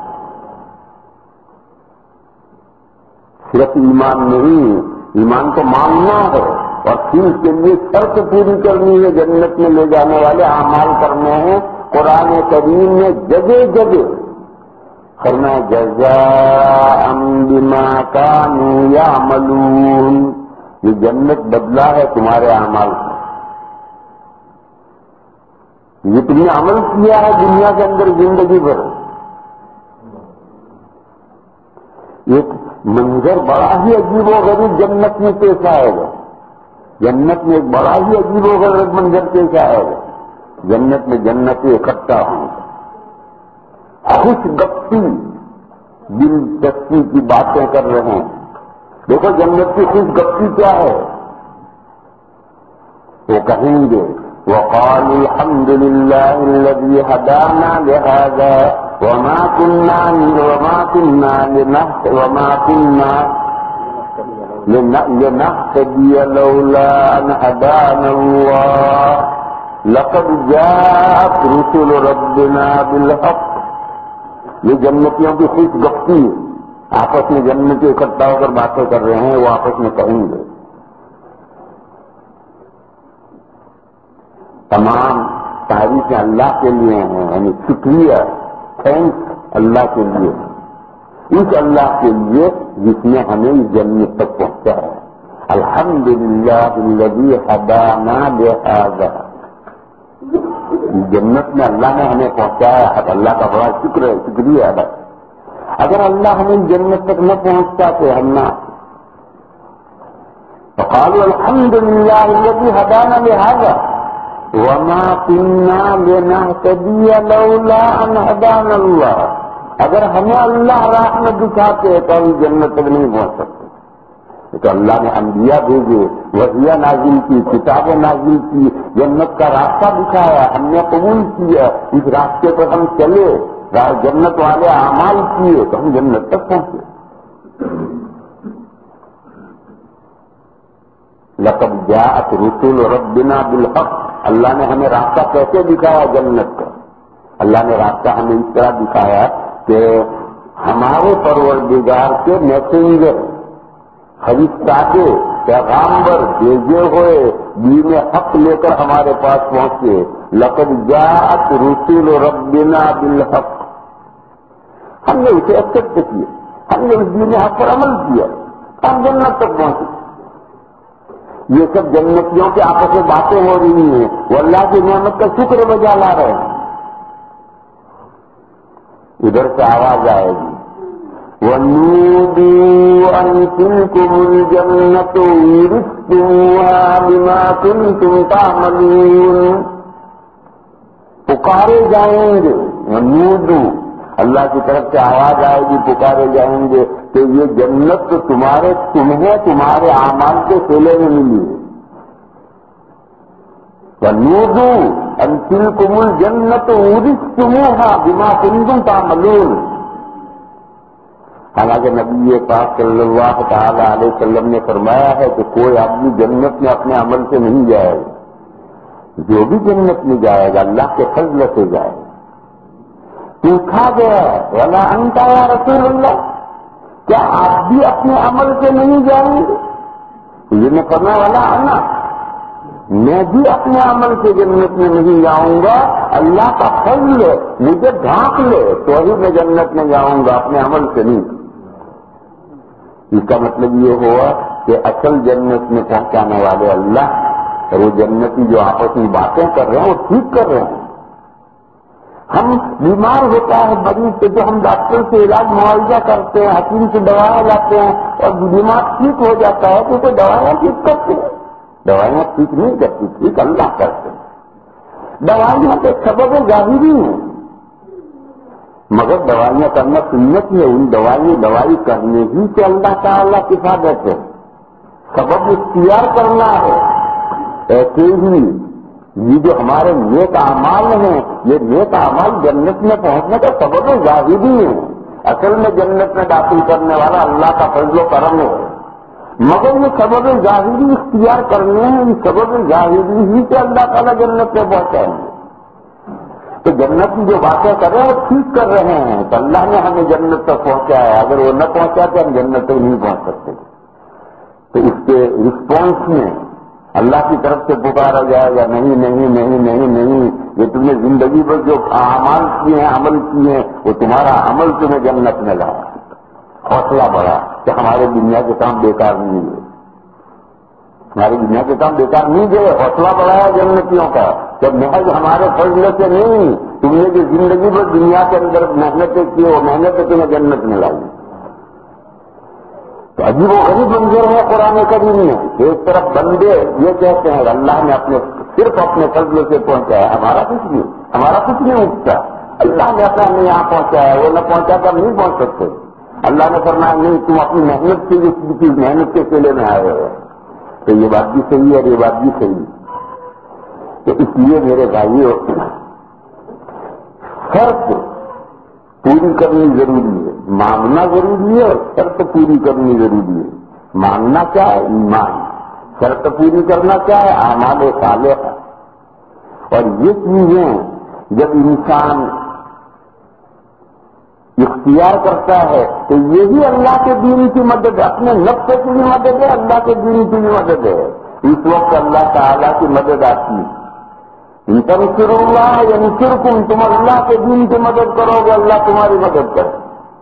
صرف ایمان نہیں، ایمان تو مانگنا ہے، اور پھر اس کے لیے شرط پوری کرنی ہے، جنت میں لے جانے والے اعمال کرنے ہیں۔ قرآن کریم میں جگہ جگہ فرمایا جزاء بما كانوا يعملون، یہ جنت بدلہ ہے تمہارے اعمال کا۔ یہ تم نے عمل کیا ہے دنیا کے اندر زندگی بھر، ایک منظر بڑا ہی عجیب و غریب جنت میں پیش آئے گا، جنت میں ایک بڑا ہی عجیب و غریب منظر پیش آئے گا۔ جنت میں جنتی اکٹھا ہوں گا، خوش گپی دلچسپی کی باتیں کر رہے ہیں۔ دیکھو جنت کی خوش گپی کیا ہے، وہ کہیں گے وقالوا الحمد لله الذي هدانا لهذا وما كنا وما كنا لنهتدي وما كنا لنهتدي لولا ان هدانا الله لقد جاءت رسل ربنا بالحق۔ یہ جنتیوں کی خوش گپی آپس میں جنتی اکٹھا ہو کر باتیں کر رہے ہیں، وہ آپس میں کہیں گے۔ تمام تعریفیں اللہ کے لیے ہیں، یعنی شکریہ، تھینکس اللہ کے لیے، اس اللہ کے لیے جس نے ہمیں اس جنت تک پہنچا ہے۔ الحمدللہ الذی ہدانا لہذا، جنت میں اللہ نے ہمیں پہنچایا ہے، اللہ کا بڑا شکر ہے، شکریہ ادا۔ اگر اللہ ہمیں جنت تک نہ پہنچتا تو ہم نہ، فقالوا الحمدللہ الذی ہدانا لہذا وما كنا لنهتدي لولا ان هدانا الله، اگر ہمیں اللہ راہ میں دکھاتے تو ہم جنت تک نہیں پہنچ سکتے۔ تو اللہ نے انبیاء بھیجے، وحیاں نازل کی، کتابیں نازل کی، جنت کا راستہ دکھایا، ہم نے قبول کیا، اس راستے پر ہم چلے، جنت والے اعمال کیے تو ہم جنت تک پہنچے۔ لقد جاءت رسل ربنا بالحق، اللہ نے ہمیں راستہ کیسے دکھایا جنت کا؟ اللہ نے راستہ ہمیں اس طرح دکھایا کہ ہمارے پروردگار کے میسنجر، فرشتہ کے پیغامبر بھیجے ہوئے دین حق لے کر ہمارے پاس پہنچے۔ لقد جاءت رسل ربنا بالحق، ہم نے اسے ایکسپٹ کیا، ہم نے اس دین حق پر عمل کیا، ہم جنت تک پہنچے۔ یہ سب جنتیوں کے آپس میں باتیں ہو رہی ہیں، وہ اللہ کی نعمت کا شکر بجا لا رہے ہیں۔ ادھر سے آواز آئے گی وَنُودُوا أَن تِلْكُمُ الْجَنَّةُ أُورِثْتُمُوهَا بِمَا كُنتُمْ تَعْمَلُونَ، پکارے جائیں گے، نودو، اللہ کی طرف سے آواز آئے گی، پکارے جائیں گے کہ یہ جنت تو تمہارے تمہیں تمہارے اعمال کے سلے میں ملی ہے۔ وَنُودُوا أَن تِلْكُمُ الْجَنَّةُ أُورِثْتُمُوهَا بِمَا كُنتُمْ تَعْمَلُونَ۔ حالانکہ نبی پاک صلی اللہ تعالی علیہ وسلم نے فرمایا ہے کہ کوئی آدمی جنت میں اپنے عمل سے نہیں جائے گا، جو بھی جنت میں جائے گا اللہ کے فضل سے جائے گا۔ پوچھا گیا وَلَا أَنْتَ يَا رسول اللہ، کیا آپ بھی اپنے عمل سے نہیں جائیں گے؟ یہ نے فرمایا وَلَا أَنَا، میں بھی اپنے عمل سے جنت میں نہیں جاؤں گا، اللہ کا فضل مجھے ڈھانپ لے تو ہی میں جنت میں جاؤں گا، اپنے عمل سے نہیں۔ اس کا مطلب یہ ہوا کہ اصل جنت میں پہنچانے والے اللہ، اور وہ جنتی جو آپس میں باتیں کر رہے ہیں وہ ٹھیک کر رہے ہیں۔ ہم بیمار ہوتا ہے مریض سے تو ہم ڈاکٹر سے علاج معاوضہ کرتے ہیں، حکیم سے دوائیں لاتے ہیں، اور بیمار ٹھیک ہو جاتا ہے تو کوئی دوائیں ٹھیک کرتے ہیں؟ دوائیاں ٹھیک نہیں کرتی، ٹھیک اللہ کرتے ہیں۔ دوائیاں کے سبب ظاہری ہیں، مگر دوائیاں کرنا سنت ہے، ان دوائی دوائی کرنے ہی سے اللہ تعالیٰ کی حفاظت ہے، سبب اختیار کرنا ہے۔ ایسے ہی یہ جو ہمارے نیک اعمال ہیں، یہ نیک اعمال جنت میں پہنچنے کا سبب ظاہری ہے، اصل میں جنت میں داخل کرنے والا اللہ کا فضل و کرم ہے، مگر یہ سبب ظاہری اختیار کرنے ہیں، ان سبب ظاہری ہی سے اللہ تعالیٰ جنت میں پہنچائیں گے۔ تو جنت کی جو باتیں کر رہے ہیں وہ ٹھیک کر رہے ہیں، تو اللہ نے ہمیں جنت تک پہنچایا، اگر وہ نہ پہنچاتے ہم جنت تک نہیں پہنچ سکتے۔ تو اس کے رسپانس میں اللہ کی طرف سے پکارا جائے گا نہیں نہیں نہیں نہیں نہیں، یہ تم نے زندگی پر جو اعمال کیے ہیں، عمل کیے ہیں، وہ تمہارا عمل تمہیں جنت میں لایا۔ حوصلہ بڑھا کہ ہمارے دنیا کے کام بیکار نہیں گئے، ہماری دنیا کے کام بیکار نہیں گئے، حوصلہ بڑھایا جنتیوں کا جب محض ہمارے فضل سے نہیں، تم نے جو زندگی پر دنیا کے اندر محنتیں کی وہ محنتیں تمہیں جنت میں لائی۔ تو عجیب و غریب منظر ہے قرآن کریم میں، ایک طرف بندے یہ کہتے ہیں اللہ نے اپنے صرف اپنے فضل سے پہنچایا، ہمارا کچھ نہیں، ہمارا کچھ نہیں اٹھتا، اللہ نے اپنا ہمیں یہاں پہنچایا، وہ نہ پہنچا کر نہیں پہنچ سکتے۔ اللہ نے فرمایا نہیں، تم اپنی محنت سے جس چیز محنت کے سلے میں آئے ہو، تو یہ بات بھی صحیح ہے اور یہ بات بھی صحیح ہے۔ تو اس لیے میرے بھائیوں، شرط پوری کرنی ضروری ہے، مانگنا ضروری ہے اور شرط پوری کرنی ضروری ہے۔ مانگنا کیا ہے؟ ایمان۔ شرط پوری کرنا کیا ہے؟ اعمال صالحہ۔ اور یہ چیزیں جب انسان اختیار کرتا ہے تو یہی اللہ کے دین کی مدد ہے، اپنے نفس کی بھی مدد ہے، اللہ کے دین کی بھی مدد ہے۔ اس وقت اللہ تعالیٰ کی مدد آتی ہے۔ تنصروا اللہ ینصرکم، تم اللہ کے دین کی مدد کرو گے اللہ تمہاری مدد کرے۔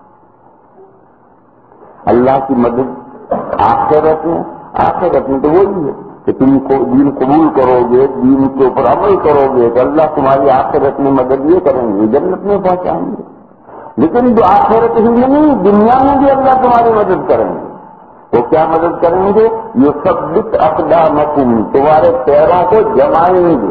اللہ کی مدد آخرت میں، آخرت میں تو وہی ہے کہ تم کو دین قبول کرو گے، دین کے اوپر عمل کرو گے تو اللہ تمہاری آخرت میں مدد یہ کریں گے، جنت میں پہنچائیں گے۔ لیکن جو آخرت ہی میں نہیں، دنیا میں بھی اللہ تمہاری مدد کریں گے۔ وہ کیا مدد کریں گے؟ یثبت اقدامکم، تمہارے پیروں کو جمائیں گے،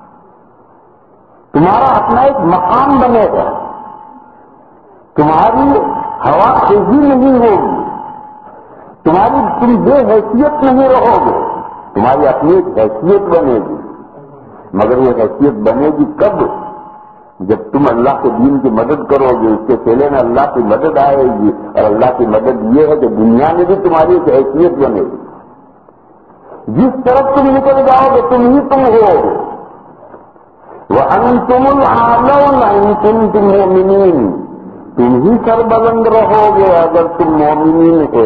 تمہارا اپنا ایک مقام بنے گا، تمہاری ہوا تیزی نہیں ہوگی، تمہاری تم بے حیثیت نہیں رہو گے، تمہاری اپنی ایک حیثیت بنے گی، مگر وہ حیثیت بنے گی کب؟ جب تم اللہ کے دین کی مدد کرو گے، اس کے پہلے میں اللہ کی مدد آئے گی، اور اللہ کی مدد یہ ہے کہ دنیا میں بھی تمہاری ایک حیثیت بنے گی، جس طرف تم نکل جاؤ گے تم ہی تم ہو۔ وَأَنْتُمُ الْأَعْلَوْنَ إِن كُنتُم مُؤْمِنِينَ، تم ہی سربلند رہو گے اگر تم مومنین ہو۔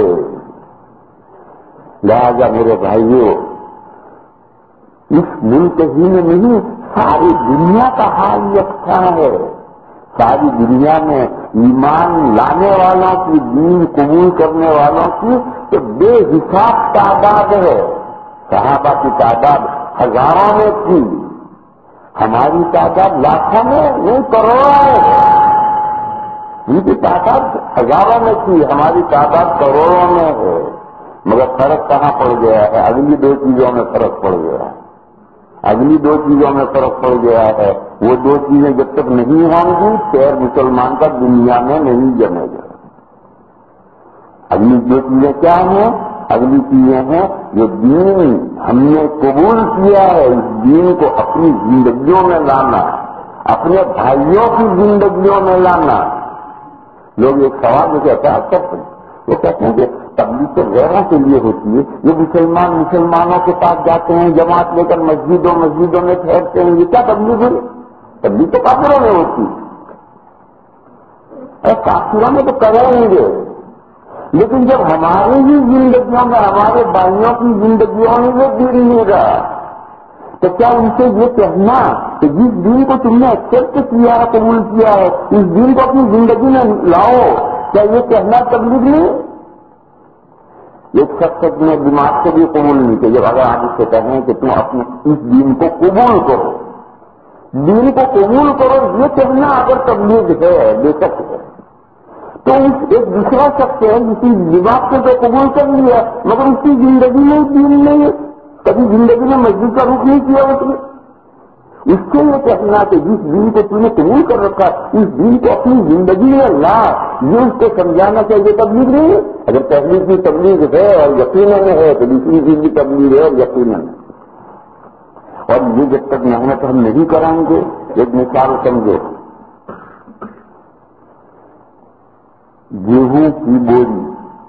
لہذا میرے بھائیوں، اس ملک ہی میں نہیں، ساری دنیا کا حال یکساں ہے۔ ساری دنیا میں ایمان لانے والوں کی، دین قبول کرنے والوں کی تو بے حساب تعداد ہے۔ صحابہ کی تعداد ہزاروں میں تھی، ہماری تعداد لاکھوں میں نہیں کروڑوں میں، ان کی تعداد ہزاروں میں تھی، ہماری تعداد کروڑوں میں ہے۔ مگر فرق کہاں پڑ گیا ہے؟ اگلی دو چیزوں میں فرق پڑ گیا ہے، اگلی دو چیزوں میں فرق پڑ گیا ہے۔ وہ دو چیزیں جب تک نہیں ہوں گی پیر مسلمان کا دنیا میں نہیں جمے گا. اگلی دو چیزیں کیا ہیں؟ اگلی چیزیں ہیں جو دین ہم نے قبول کیا ہے اس دین کو اپنی زندگیوں میں لانا، اپنے بھائیوں کی زندگیوں میں لانا. لوگ ایک سوال جو کہتا ہے سب وہ کہتے ہیں کہ تبلیغ تو غیروں کے لیے ہوتی ہے، یہ مسلمان مسلمانوں کے پاس جاتے ہیں جماعت لے کر مسجدوں مسجدوں میں ٹھہرتے ہیں، یہ کیا تبلیغ ہے؟ تبلیغ تو کافروں میں ہوتی ہے. کافروں میں تو کریں گے، لیکن جب ہماری ہی زندگیوں میں ہمارے بھائیوں کی زندگیوں میں یہ دین نہیں رہا تو کیا ان سے یہ کہنا کہ جس دین کو تم نے ایکسپٹ کیا ہے قبول کیا ہے اس دین کو اپنی زندگی میں لاؤ، کیا یہ کہنا تبلیغ نہیں؟ ایک شخص نے دماغ سے بھی قبول نہیں کیا. جب اگر آپ اس سے کہیں کہ تم اپنے اس دین کو قبول کرو، دین کو قبول کرو یہ کہنا اگر تبلیغ ہے بے شک ہے، تو ایک دوسرا شخص ہے جسی دماغ سے تو قبول کر لیا مگر اس کی زندگی میں دین نہیں ہے، کبھی زندگی میں مسجد کا رخ نہیں کیا اس نے. اس سے یہ کہنا کہ جس دین کو تم نے قبول کر رکھا اس دین کو اپنی زندگی میں لا، یہ اس کو سمجھانا چاہیے تبلیغ نہیں ہے. اگر پہلی کی تبلیغ ہے اور یقیناً ہے تو دوسری چیز کی تبلیغ ہے اور یقیناً. اور یہ جب تک محنت ہم نہیں کریں گے، ایک مثال سمجھو، گیہوں کی بوری،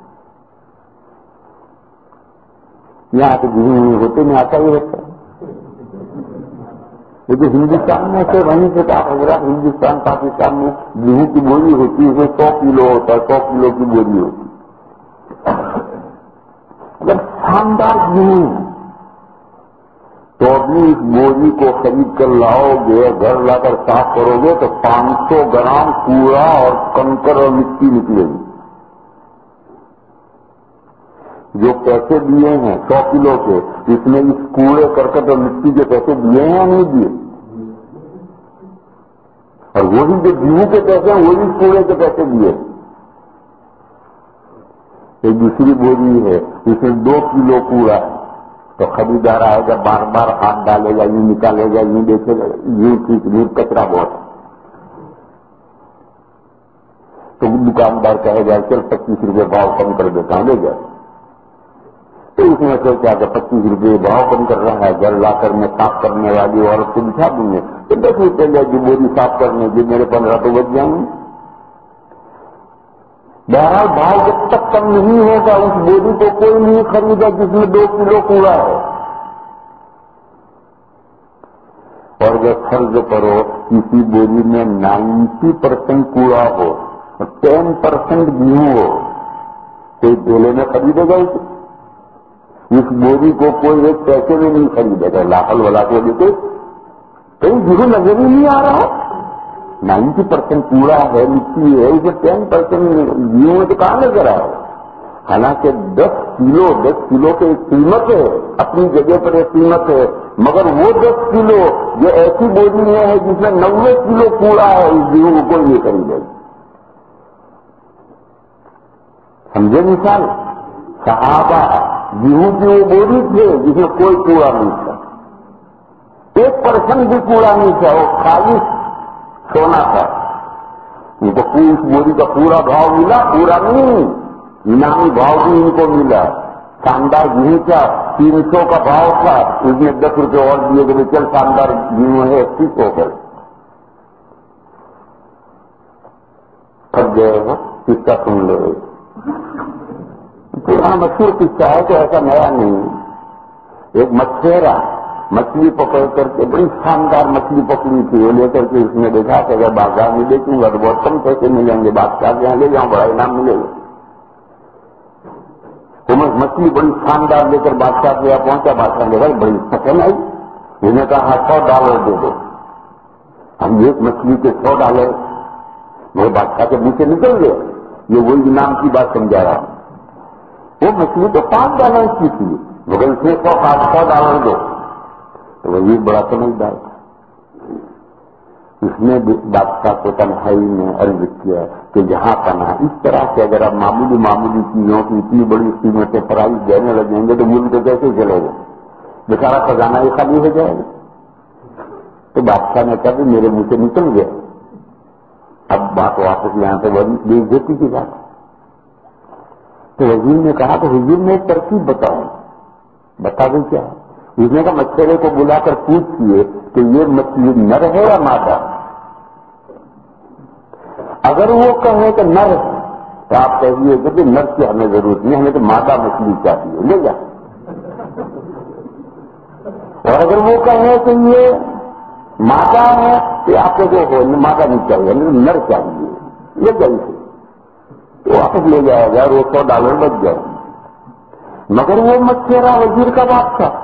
یہاں تو گیہوں ہوتے میں آتا ہی رہتا ہے، لیکن ہندوستان میں سے وہیں سے کہا حضرات ہندوستان پاکستان میں گیہوں کی بوری ہوتی ہے، اس میں سو کلو ہوتا ہے، سو کلو کی بوری ہوتی ہے. اگر شاندار گیہوں تو بھی اس بوری کو خرید کر لاؤ گے، گھر لا کر صاف کرو گے تو پانچ سو گرام کوڑا اور کنکر اور مٹی نکلے گی. جو پیسے دیے ہیں سو کلو کے، اس میں اس کوڑے کرکٹ اور مٹی کے پیسے دیے ہیں یا نہیں دیے؟ اور وہی جو گیہوں کے پیسے ہیں وہی کوڑے کے پیسے دیے. ایک دوسری بوری ہے اس میں دو کلو کوڑا، تو خریدار آئے گا بار بار ہاتھ ڈالے گا، یوں نکالے گا، یوں دیکھے گا، یوں ٹھیک یوں کچرا بہت. تو دکاندار کہے گا چل پچیس روپے بھاؤ کم کر دیتا ہوں، لے جائے. تو اس میں سے کیا کہ پچیس روپے بھاؤ کم کر رہا ہے، گھر لا کر میں صاف کرنے والی عورت کو بٹھا دوں گے تو دس روپے لے جو بوری صاف کرنے کی، میرے پندرہ تو بچ جائیں گے. بہرحال بھاؤ جب تک کم نہیں ہوگا اس بوری کو کوئی نہیں خریدا جس میں دو کلو کوڑا ہے. اور جب فرض کرو کسی بوری میں نائنٹی پرسینٹ کوڑا ہو اور ٹین پرسینٹ گیہوں ہو، کوئی ڈھیلے میں خریدے گا اسے؟ اس بوری کو کوئی ایک پیسے میں نہیں خریدے گا. لاحل والا کو دیکھے کہیں گیہوں نظر ہی نہیں آ رہا، نائنٹی پرسینٹ کوڑا ہے، مٹی ہے، اسے ٹین پرسینٹ گیہوں تو کہاں نظر آئے. حالانکہ دس کلو دس کلو کی قیمت ہے، اپنی جگہ پر ایک قیمت ہے، مگر وہ دس کلو جو ایسی بوری میں ہے جس میں نوے کلو کوڑا ہے اس گیہوں کو کوئی نہیں خریدے گا. سمجھے مثال؟ صحابہ گیہوں کی وہ بوری تھے جس میں کوئی کوڑا نہیں تھا، ایک پرسنٹ بھی کوڑا نہیں تھا، وہ خالص سونا تھا. ان کو اس بوری کا پورا بھاؤ ملا، پورا نہیں انعامی بھاؤ بھی ان کو ملا. شاندار گیہوں کا تین سو کا بھاؤ تھا، اس میں دس روپے اور دیے گئے، چل شاندار گیہوں ہے ٹھیک ہو کر تھک گئے ہو. قصہ سن لو، پورا مشہور قصہ ہے تو ایسا نیا نہیں. ایک مچھیرا مچھلی پکڑ کر کے بڑی شاندار مچھلی پکڑی تھی، وہ لے کر کے اس نے دیکھا کہ اگر بازار میں بیچوں گا تو بہت کم پیسے ملیں گے، بادشاہ کے یہاں لے جاؤں بڑا انعام ملے گا. تو مچھلی بڑی شاندار لے کر بادشاہ کے یہاں پہنچا. بادشاہ نے کہا بڑی پسند آئی، انہوں نے کہا سو ڈالر دے دو. ہم ایک مچھلی کے سو ڈالر وہ بادشاہ کے منہ سے نکل گئے. یہ وہی انعام کی بات سمجھا رہا ہوں. وہ مچھلی تو پانچ ڈالر کی تھی مگر اس میں سو سو ڈالر دو. تو وہ بڑا سمجھدار تھا، اس نے بادشاہ کو تنہائی میں عرض کیا کہ جہاں پناہ اس طرح سے اگر آپ معمولی معمولی چیزوں کی اتنی بڑی قیمتیں پرائز دینے لگیں گے تو ملک کیسے چلے گا؟ بیچارہ خزانہ ہی خالی ہو جائے گا. تو بادشاہ نے کہا کہ میرے منہ سے نکل گیا. اب بات واپس یہاں سے بے عزتی کی بات. تو وزیر نے کہا کہ حضور میں ایک ترکیب بتاؤں. بتا دوں کیا؟ اس نے کہا مچھرے کو بلا کر پوچھئے کہ یہ مچھلی نر ہے یا مادہ. اگر وہ کہے کہ نر ہے تو آپ کہیے کہ نر کی ہمیں ضرورت نہیں، ہمیں تو مادہ مچھلی چاہیے، لے جا. اور اگر وہ کہے کہ یہ مادہ ہے تو آپ کو مادہ نہیں چاہیے، ہمیں نر چاہیے، لے جائیے. تو واپس لے جایا گیا اور وہ سو ڈالر بچ گئے. مگر وہ مچھرا وزیر کا بات تھا.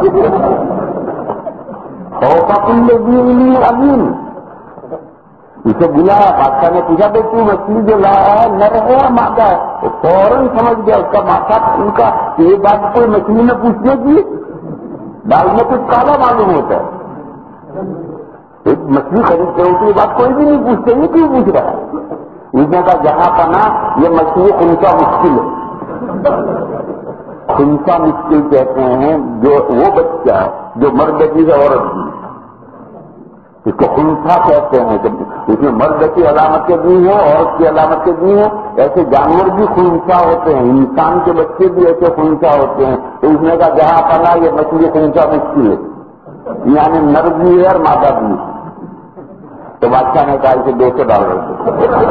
امین اسے بلایا. بادشاہ نے پوچھا کہ تو مچھلی جو لایا ہے نر ہے یا مادہ ہے؟ تو فوراً سمجھ گیا اس کا ماتھا ان کا یہ بات کوئی مچھلی میں پوچھنے کی. دال میں کچھ کالا معلوم ہوتا ہے. ایک مچھلی خریدتے ہو تو یہ بات کوئی بھی نہیں پوچھتے، یہ کیوں پوچھ رہا ہے؟ اس نے کہا جہاں پنا یہ مچھلی خنسا مشکل ہے. خنسا مشکل کہتے ہیں جو وہ بچہ جو مرد کی ہے عورت کی، اس کو خنسا کہتے ہیں. اس میں مرد کی علامتیں بھی ہیں، عورت کی علامتیں بھی ہیں. ایسے جانور بھی خنسا ہوتے ہیں، انسان کے بچے بھی ایسے خنسا ہوتے ہیں. تو اس نے کہا جہاں پنا یہ مچھلی خنسا مشکل ہے، یعنی نر بھی ہے اور مادہ بھی ہے. تو بادشاہ نے کہا اسے دو سو ڈالر دو.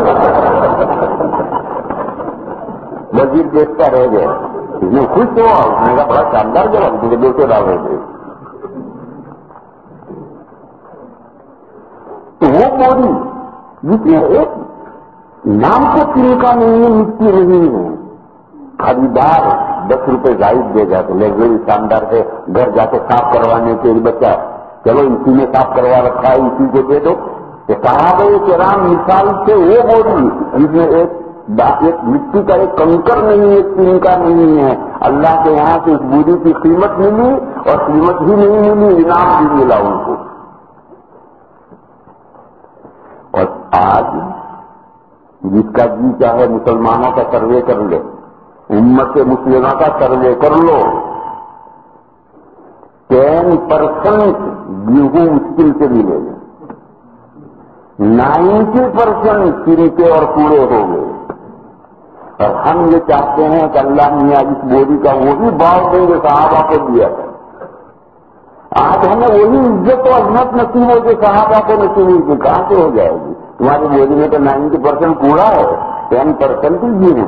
وزیر دیکھتا رہ گیا. اس نے خوش ہوا، اس نے کہا بڑا شاندار جواب، مجھے دو سو ڈالر دے. تو وہ موری جس میں ایک نام کو تنکا نہیں ہے، مٹی نہیں ہے، خریدار دس روپے زائد دے گا تو لگژری شاندار ہے، گھر جا کے صاف کروانے کے لیے بچہ چلو اسی میں صاف کروا رکھا ہے اسی کو دے دو. کہ صحابہ کرام مثال سے وہ موری جس میں ایک ایک مٹی کا ایک کنکر نہیں، ایک تنکا نہیں ہے. اللہ کے یہاں سے اس بوری کی قیمت ملی اور قیمت ہی نہیں ملی، انعام بھی ملا ان کو. اور آج جس کا جی چاہے مسلمانوں کا سروے کر لے، امت مسلمہ کا سروے کر لو، ٹین پرسینٹ گیہوں مشکل سے ملے گا، نائنٹی پرسینٹ چرکے اور کوڑے ہو گئے. اور ہم یہ چاہتے ہیں کہ اللہ میاں اس بوری کا وہی بھاؤ دیں گے صحابہ کو دیا تھا. آج ہمیں وہی عزت و عظمت نصیب ہو جو صحابہ کو نصیب ہوئی تھی، کہاں سے ہو جائے گی؟ تمہاری بوری میں تو نائنٹی پرسینٹ کوڑا ہے، ٹین پرسینٹ ہی گیہوں.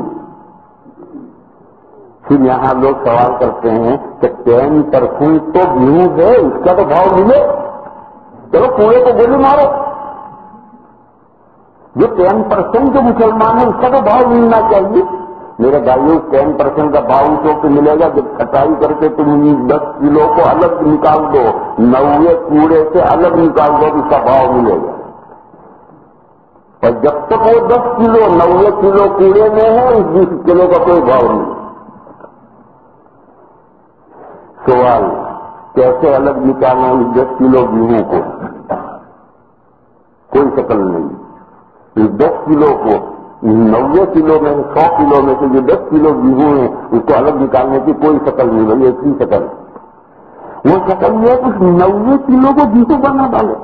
پھر یہاں لوگ سوال کرتے ہیں کہ ٹین پرسینٹ تو گیہوں ہے، اس کا تو بھاؤ ملے. چلو کوڑے کو گولی مارو. جو ٹین پرسینٹ جو مسلمان ہے اس کا تو بھاؤ ملنا چاہیے. میرے بھائیوں ٹین پرسینٹ کا بھاؤ تو پہ ملے گا جب کٹائی کر کے تم دس کلو کو الگ نکال دو، نوے کوڑے سے الگ نکال دو تو اس کا بھاؤ ملے گا. اور جب تک وہ دس کلو نوے کلو کوڑے میں ہے اس بیس کلو کا کوئی بھاؤ نہیں. سوال کیسے الگ نکالیں اس دس کلو گیہوں کو؟ کوئی شکل نہیں. اس دس کلو کو نوے کلو میں سو کلو میں سے جو دس کلو گیہوں ہیں اس کو الگ نکالنے کی کوئی شکل نہیں بنی. ایک ہی شکل، وہ شکل یہ ہے کہ اس نوے کلو کو گیہوں بنا ڈالو.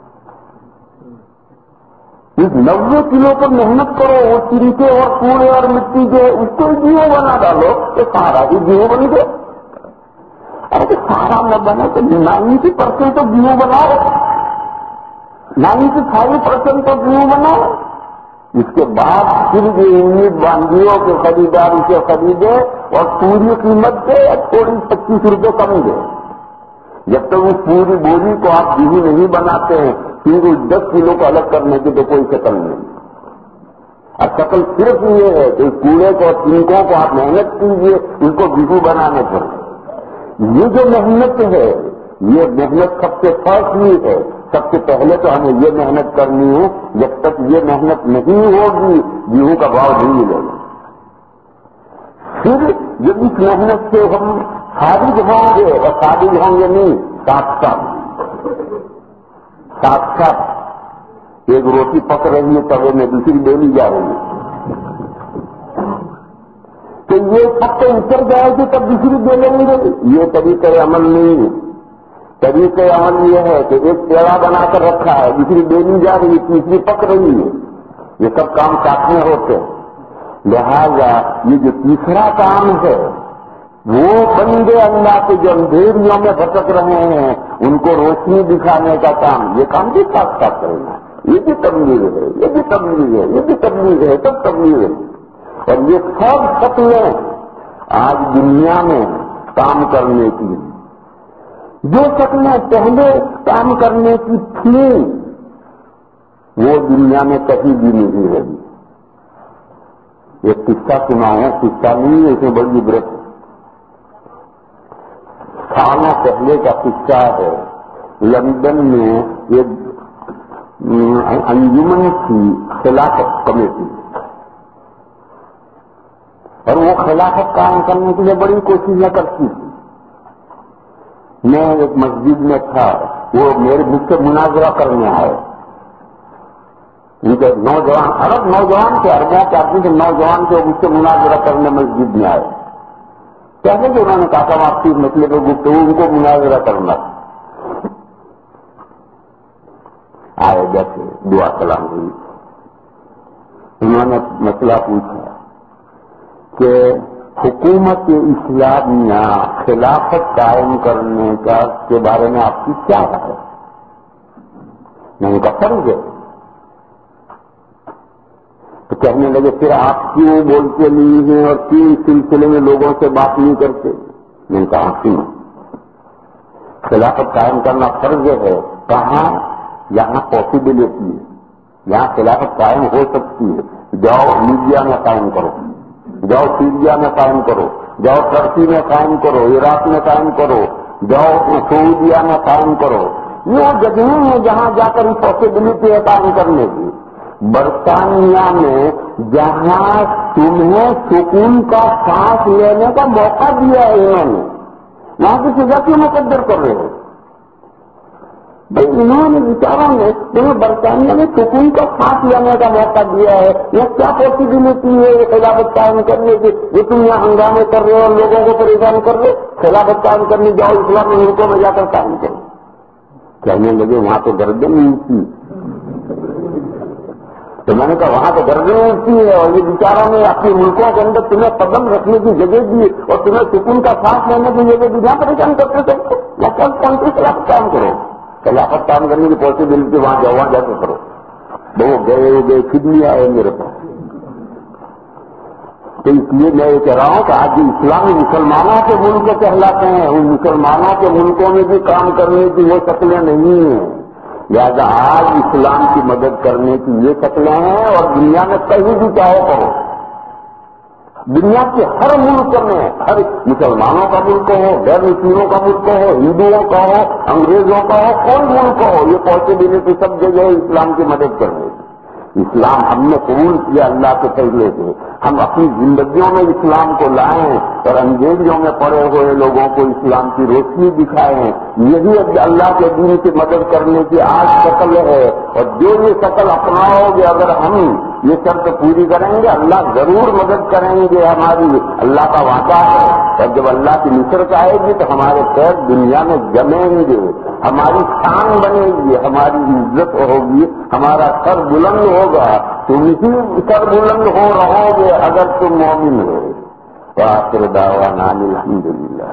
اس نوے کلو پر محنت کرو، وہ چرکے اور کوڑے اور مٹی کے اس کو گیہوں بنا ڈالو تو سارا ہی گیہوں بن گئے. ارے سارا نہ بنے تو نائنٹی پرسینٹ تو گیہوں بناؤ، نائنٹی فائیو پرسینٹ تو گیہوں بناؤ. اس کے بعد پھر بھی امید باندھیوں کے خریدار اسے خریدے اور پوری قیمت دے یا تھوڑی پچیس روپے کم دے. جب تک اس پوری بوری کو آپ گیہوں نہیں بناتے ہیں پھر اس دس کلو کو الگ کرنے کی تو کوئی شکل نہیں. اب شکل صرف یہ ہے کہ کوڑے کو اور تنکوں کو آپ محنت کیجیے ان کو گیہوں بنانے پر. یہ جو محنت ہے یہ محنت سب سے فرض ہے. سب سے پہلے تو ہمیں یہ محنت کرنی ہے. جب تک یہ محنت نہیں ہوگی گیہوں کا بھاؤ نہیں ملے گا. پھر جب اس محنت سے ہم خارج ہوں گے اور خارج ہوں گے نہیں ساتھ ساتھ ساتھ ساتھ ایک روٹی پک رہی ہے توے میں دوسری ڈیلی جا رہی ہے تو یہ سب سے اتر جائے گی تب دوسری دے لیں گے. یہ طریقہ عمل نہیں ہے. طریقے عمل یہ ہے کہ ایک پیڑا بنا کر رکھا ہے، دوسری بیلی جا رہی، تیسری پک رہی ہے، یہ سب کام ساتھ میں ہوتے ہیں۔ لہذا یہ جو تیسرا کام ہے وہ بندے اللہ کے جو اندھیریوں میں بھٹک رہے ہیں ان کو روشنی دکھانے کا کام، یہ کام بھی ساتھ ساتھ کرنا ہے۔ یہ بھی تبلیغ ہے، یہ بھی تبلیغ ہے، یہ بھی تبلیغ ہے، سب تبلیغ ہے۔ اور یہ سب شکلیں آج دنیا میں کام کرنے کی، جو شکلیں پہلے کام کرنے کی تھیں وہ دنیا میں کہیں بھی نہیں رہی۔ یہ قصہ سناؤں، قصہ نہیں ہے، اس میں بڑی عبرت ہے۔ سالوں پہلے کا قصہ ہے، لندن میں ایک انجمن کی خلافت کمیٹی، اور وہ خلافت قائم کرنے کے لیے بڑی کوششیں کرتی تھی۔ میں ایک مسجد میں تھا، وہ میرے مجھ سے مناظرہ کرنے آئے، ان کے نوجوان عرب نوجوان کے اربوں کے آدمی کے نوجوان کے مجھ سے مناظرہ کرنے مسجد میں آئے۔ کیسے کہ انہوں نے کہا تھا آپ کی مسئلے پہ گفتگو ان کو مناظرہ کرنا۔ آئے جیسے دعا سلام ہوئی، انہوں نے مسئلہ پوچھا کہ حکومت اسلامیہ خلافت قائم کرنے کا کے بارے میں آپ کی کیا رائے ہے؟ میں نے کہا فرض ہے۔ تو کہنے لگے پھر آپ کیوں بولتے نہیں ہیں اور کیوں اس سلسلے میں لوگوں سے بات نہیں کرتے؟ میں نے کہا کیوں خلافت قائم کرنا فرض ہے؟ کہاں؟ یہاں پاسبلٹی ہے، یہاں خلافت قائم ہو سکتی ہے۔ جاؤ لیبیا میں قائم کرو، جاؤ سیریا میں قائم کرو، جاؤ ترکی میں قائم کرو، عراق میں قائم کرو، جاؤ سعودیہ میں قائم کرو۔ یہ وہ جگہیں ہیں جہاں جا کر پاسبلٹی ہے قائم کرنے کی۔ برطانیہ میں جہاں تمہیں سکون کا سانس لینے کا موقع دیا ہے انہوں نے، وہاں کی سزا کیوں مقدر کر رہے ہو؟ بھائی انہوں نے بیچاروں نے تمہیں برطانیہ میں سکون کا سانس لینے کا موقع دیا ہے، یہ کیا پاسبلٹی ہے یہ خلافت قائم کرنے کی؟ یہ تم یہاں ہنگامے کر رہے ہو اور لوگوں کو پریشان کر رہے ہو۔ خلافت قائم کرنے جاؤ اسلامی ملکوں میں جا کر قائم کرو۔ کہنے لگے وہاں تو گردن اونچی، تو میں نے کہا وہاں تو گردن اونچی ہے اور یہ بیچاروں نے اپنے ملکوں کے اندر تمہیں قدم رکھنے کی جگہ دی اور تمہیں سکون کا سانس لینے کی جگہ دی، جہاں پریشان کرتے سب کو وہاں کون سی خلافت قائم کرو؟ خلافت قائم کرنے کی پاسبلٹی وہاں جاؤ، وہاں جا کے کرو۔ وہ گئے وہ گئے پھر نہیں آئے میرے پاس۔ تو اس لیے میں یہ کہہ رہا ہوں کہ آج اسلامی مسلمانوں کے ملک کہلاتے ہیں، ان مسلمانوں کے ملکوں میں بھی کام کرنے کی وہ شکلیں نہیں ہیں۔ لہٰذا آج اسلام کی مدد کرنے کی یہ شکلیں ہیں، اور دنیا میں کہیں بھی چاہو کرو، دنیا کے ہر ملک میں، ہر مسلمانوں کا ملک ہو، غیر مسلموں کا ملک ہو، ہندوؤں کا ہو، انگریزوں کا ہو، کوئی ملک ہو، یہ پاسبلٹی سب جگہ اسلام کی مدد کرنے کی۔ اسلام ہم نے قبول کیا اللہ کے فضلے سے، ہم اپنی زندگیوں میں اسلام کو لائیں اور اندھیریوں میں پڑے ہوئے لوگوں کو اسلام کی روشنی دکھائیں۔ یہی اللہ کے دین کی مدد کرنے کی آج شکل ہے، اور جو یہ شکل اپناؤ گے، اگر ہم یہ شرط پوری کریں گے اللہ ضرور مدد کریں گے ہماری، اللہ کا وعدہ ہے۔ اور جب اللہ کی نصرت آئے گی تو ہمارے پیر دنیا میں جمیں گے، ہماری شان بنے گی، ہماری عزت ہوگی، ہمارا سر بلند ہوگا، تم اسی سر بلند ہو رہو گے اگر تم مومن ہو۔ وآخر دعوانا الحمدللہ۔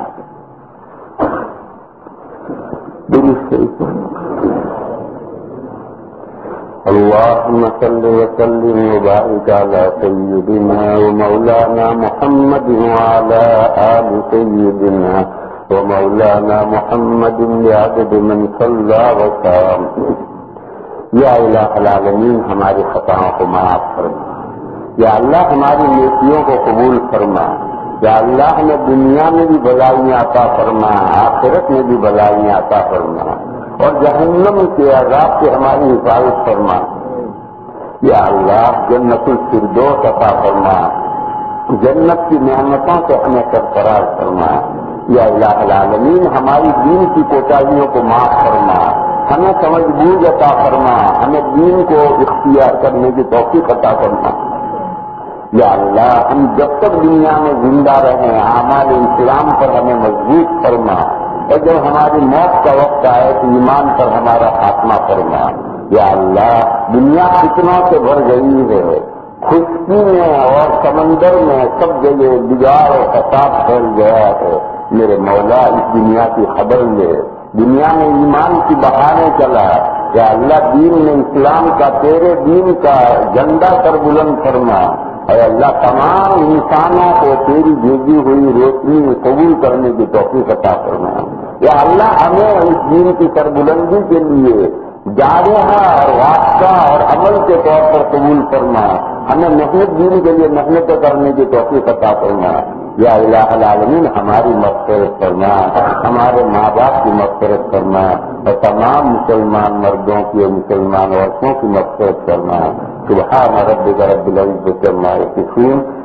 اللهم صل وسلم وبارك على سيدنا ومولانا محمد وعلى آل سيدنا ومولانا محمد بعدد من صلى وسلم۔ یا الہ العالمین ہماری خطاؤں کو معاف فرما، یا اللہ ہماری نیکیوں کو قبول فرما، یا اللہ ہمیں دنیا میں بھی بلائیاں عطا فرما، آخرت میں بھی بلائیاں عطا فرما، اور جہنم کے عذاب سے ہماری حفاظت فرما۔ یا اللہ جنت الفردوس عطا فرما، جنت کی نعمتوں سے ہمیں سرفراز فرما۔ یا الہ العالمین ہماری دین کی کوتاہیوں کو معاف فرما، ہمیں سمجھ بوجھ عطا فرما، ہمیں دین کو اختیار کرنے کی توفیق عطا فرما۔ یا اللہ ہم جب تک دنیا میں زندہ رہیں اعمال اسلام پر ہمیں مضبوط فرما، اور جب ہماری موت کا وقت آئے تو ایمان پر ہمارا خاتمہ فرما. یا اللہ دنیا فتنوں سے بھر گئی ہے، خشکی میں اور سمندر میں سب جگہ بگاڑ اور فساد پھیل گیا ہے. میرے مولا اس دنیا کی خبر لے، دنیا میں ایمان کی بہانے چلا. یا اللہ دین میں اسلام کا تیرے دین کا جھنڈا پر بلند فرما. اے اللہ تمام انسانوں کو تیری بھیجی ہوئی روشنی قبول کرنے کی توفیق عطا فرما. یا اللہ ہمیں اس دین کی سربلندی کے لیے جارحہ اور واسطہ اور عمل کے طور پر قبول فرما. ہمیں محنت دین کے لیے محنت کرنے کی توفیق عطا فرما. یا الہ العالمین ہماری مغفرت فرما، ہمارے ماں باپ کی مغفرت فرما، اور تمام مسلمان مردوں کی اور مسلمان عورتوں کی مغفرت فرما. سبحان ربک رب العزۃ عما یصفون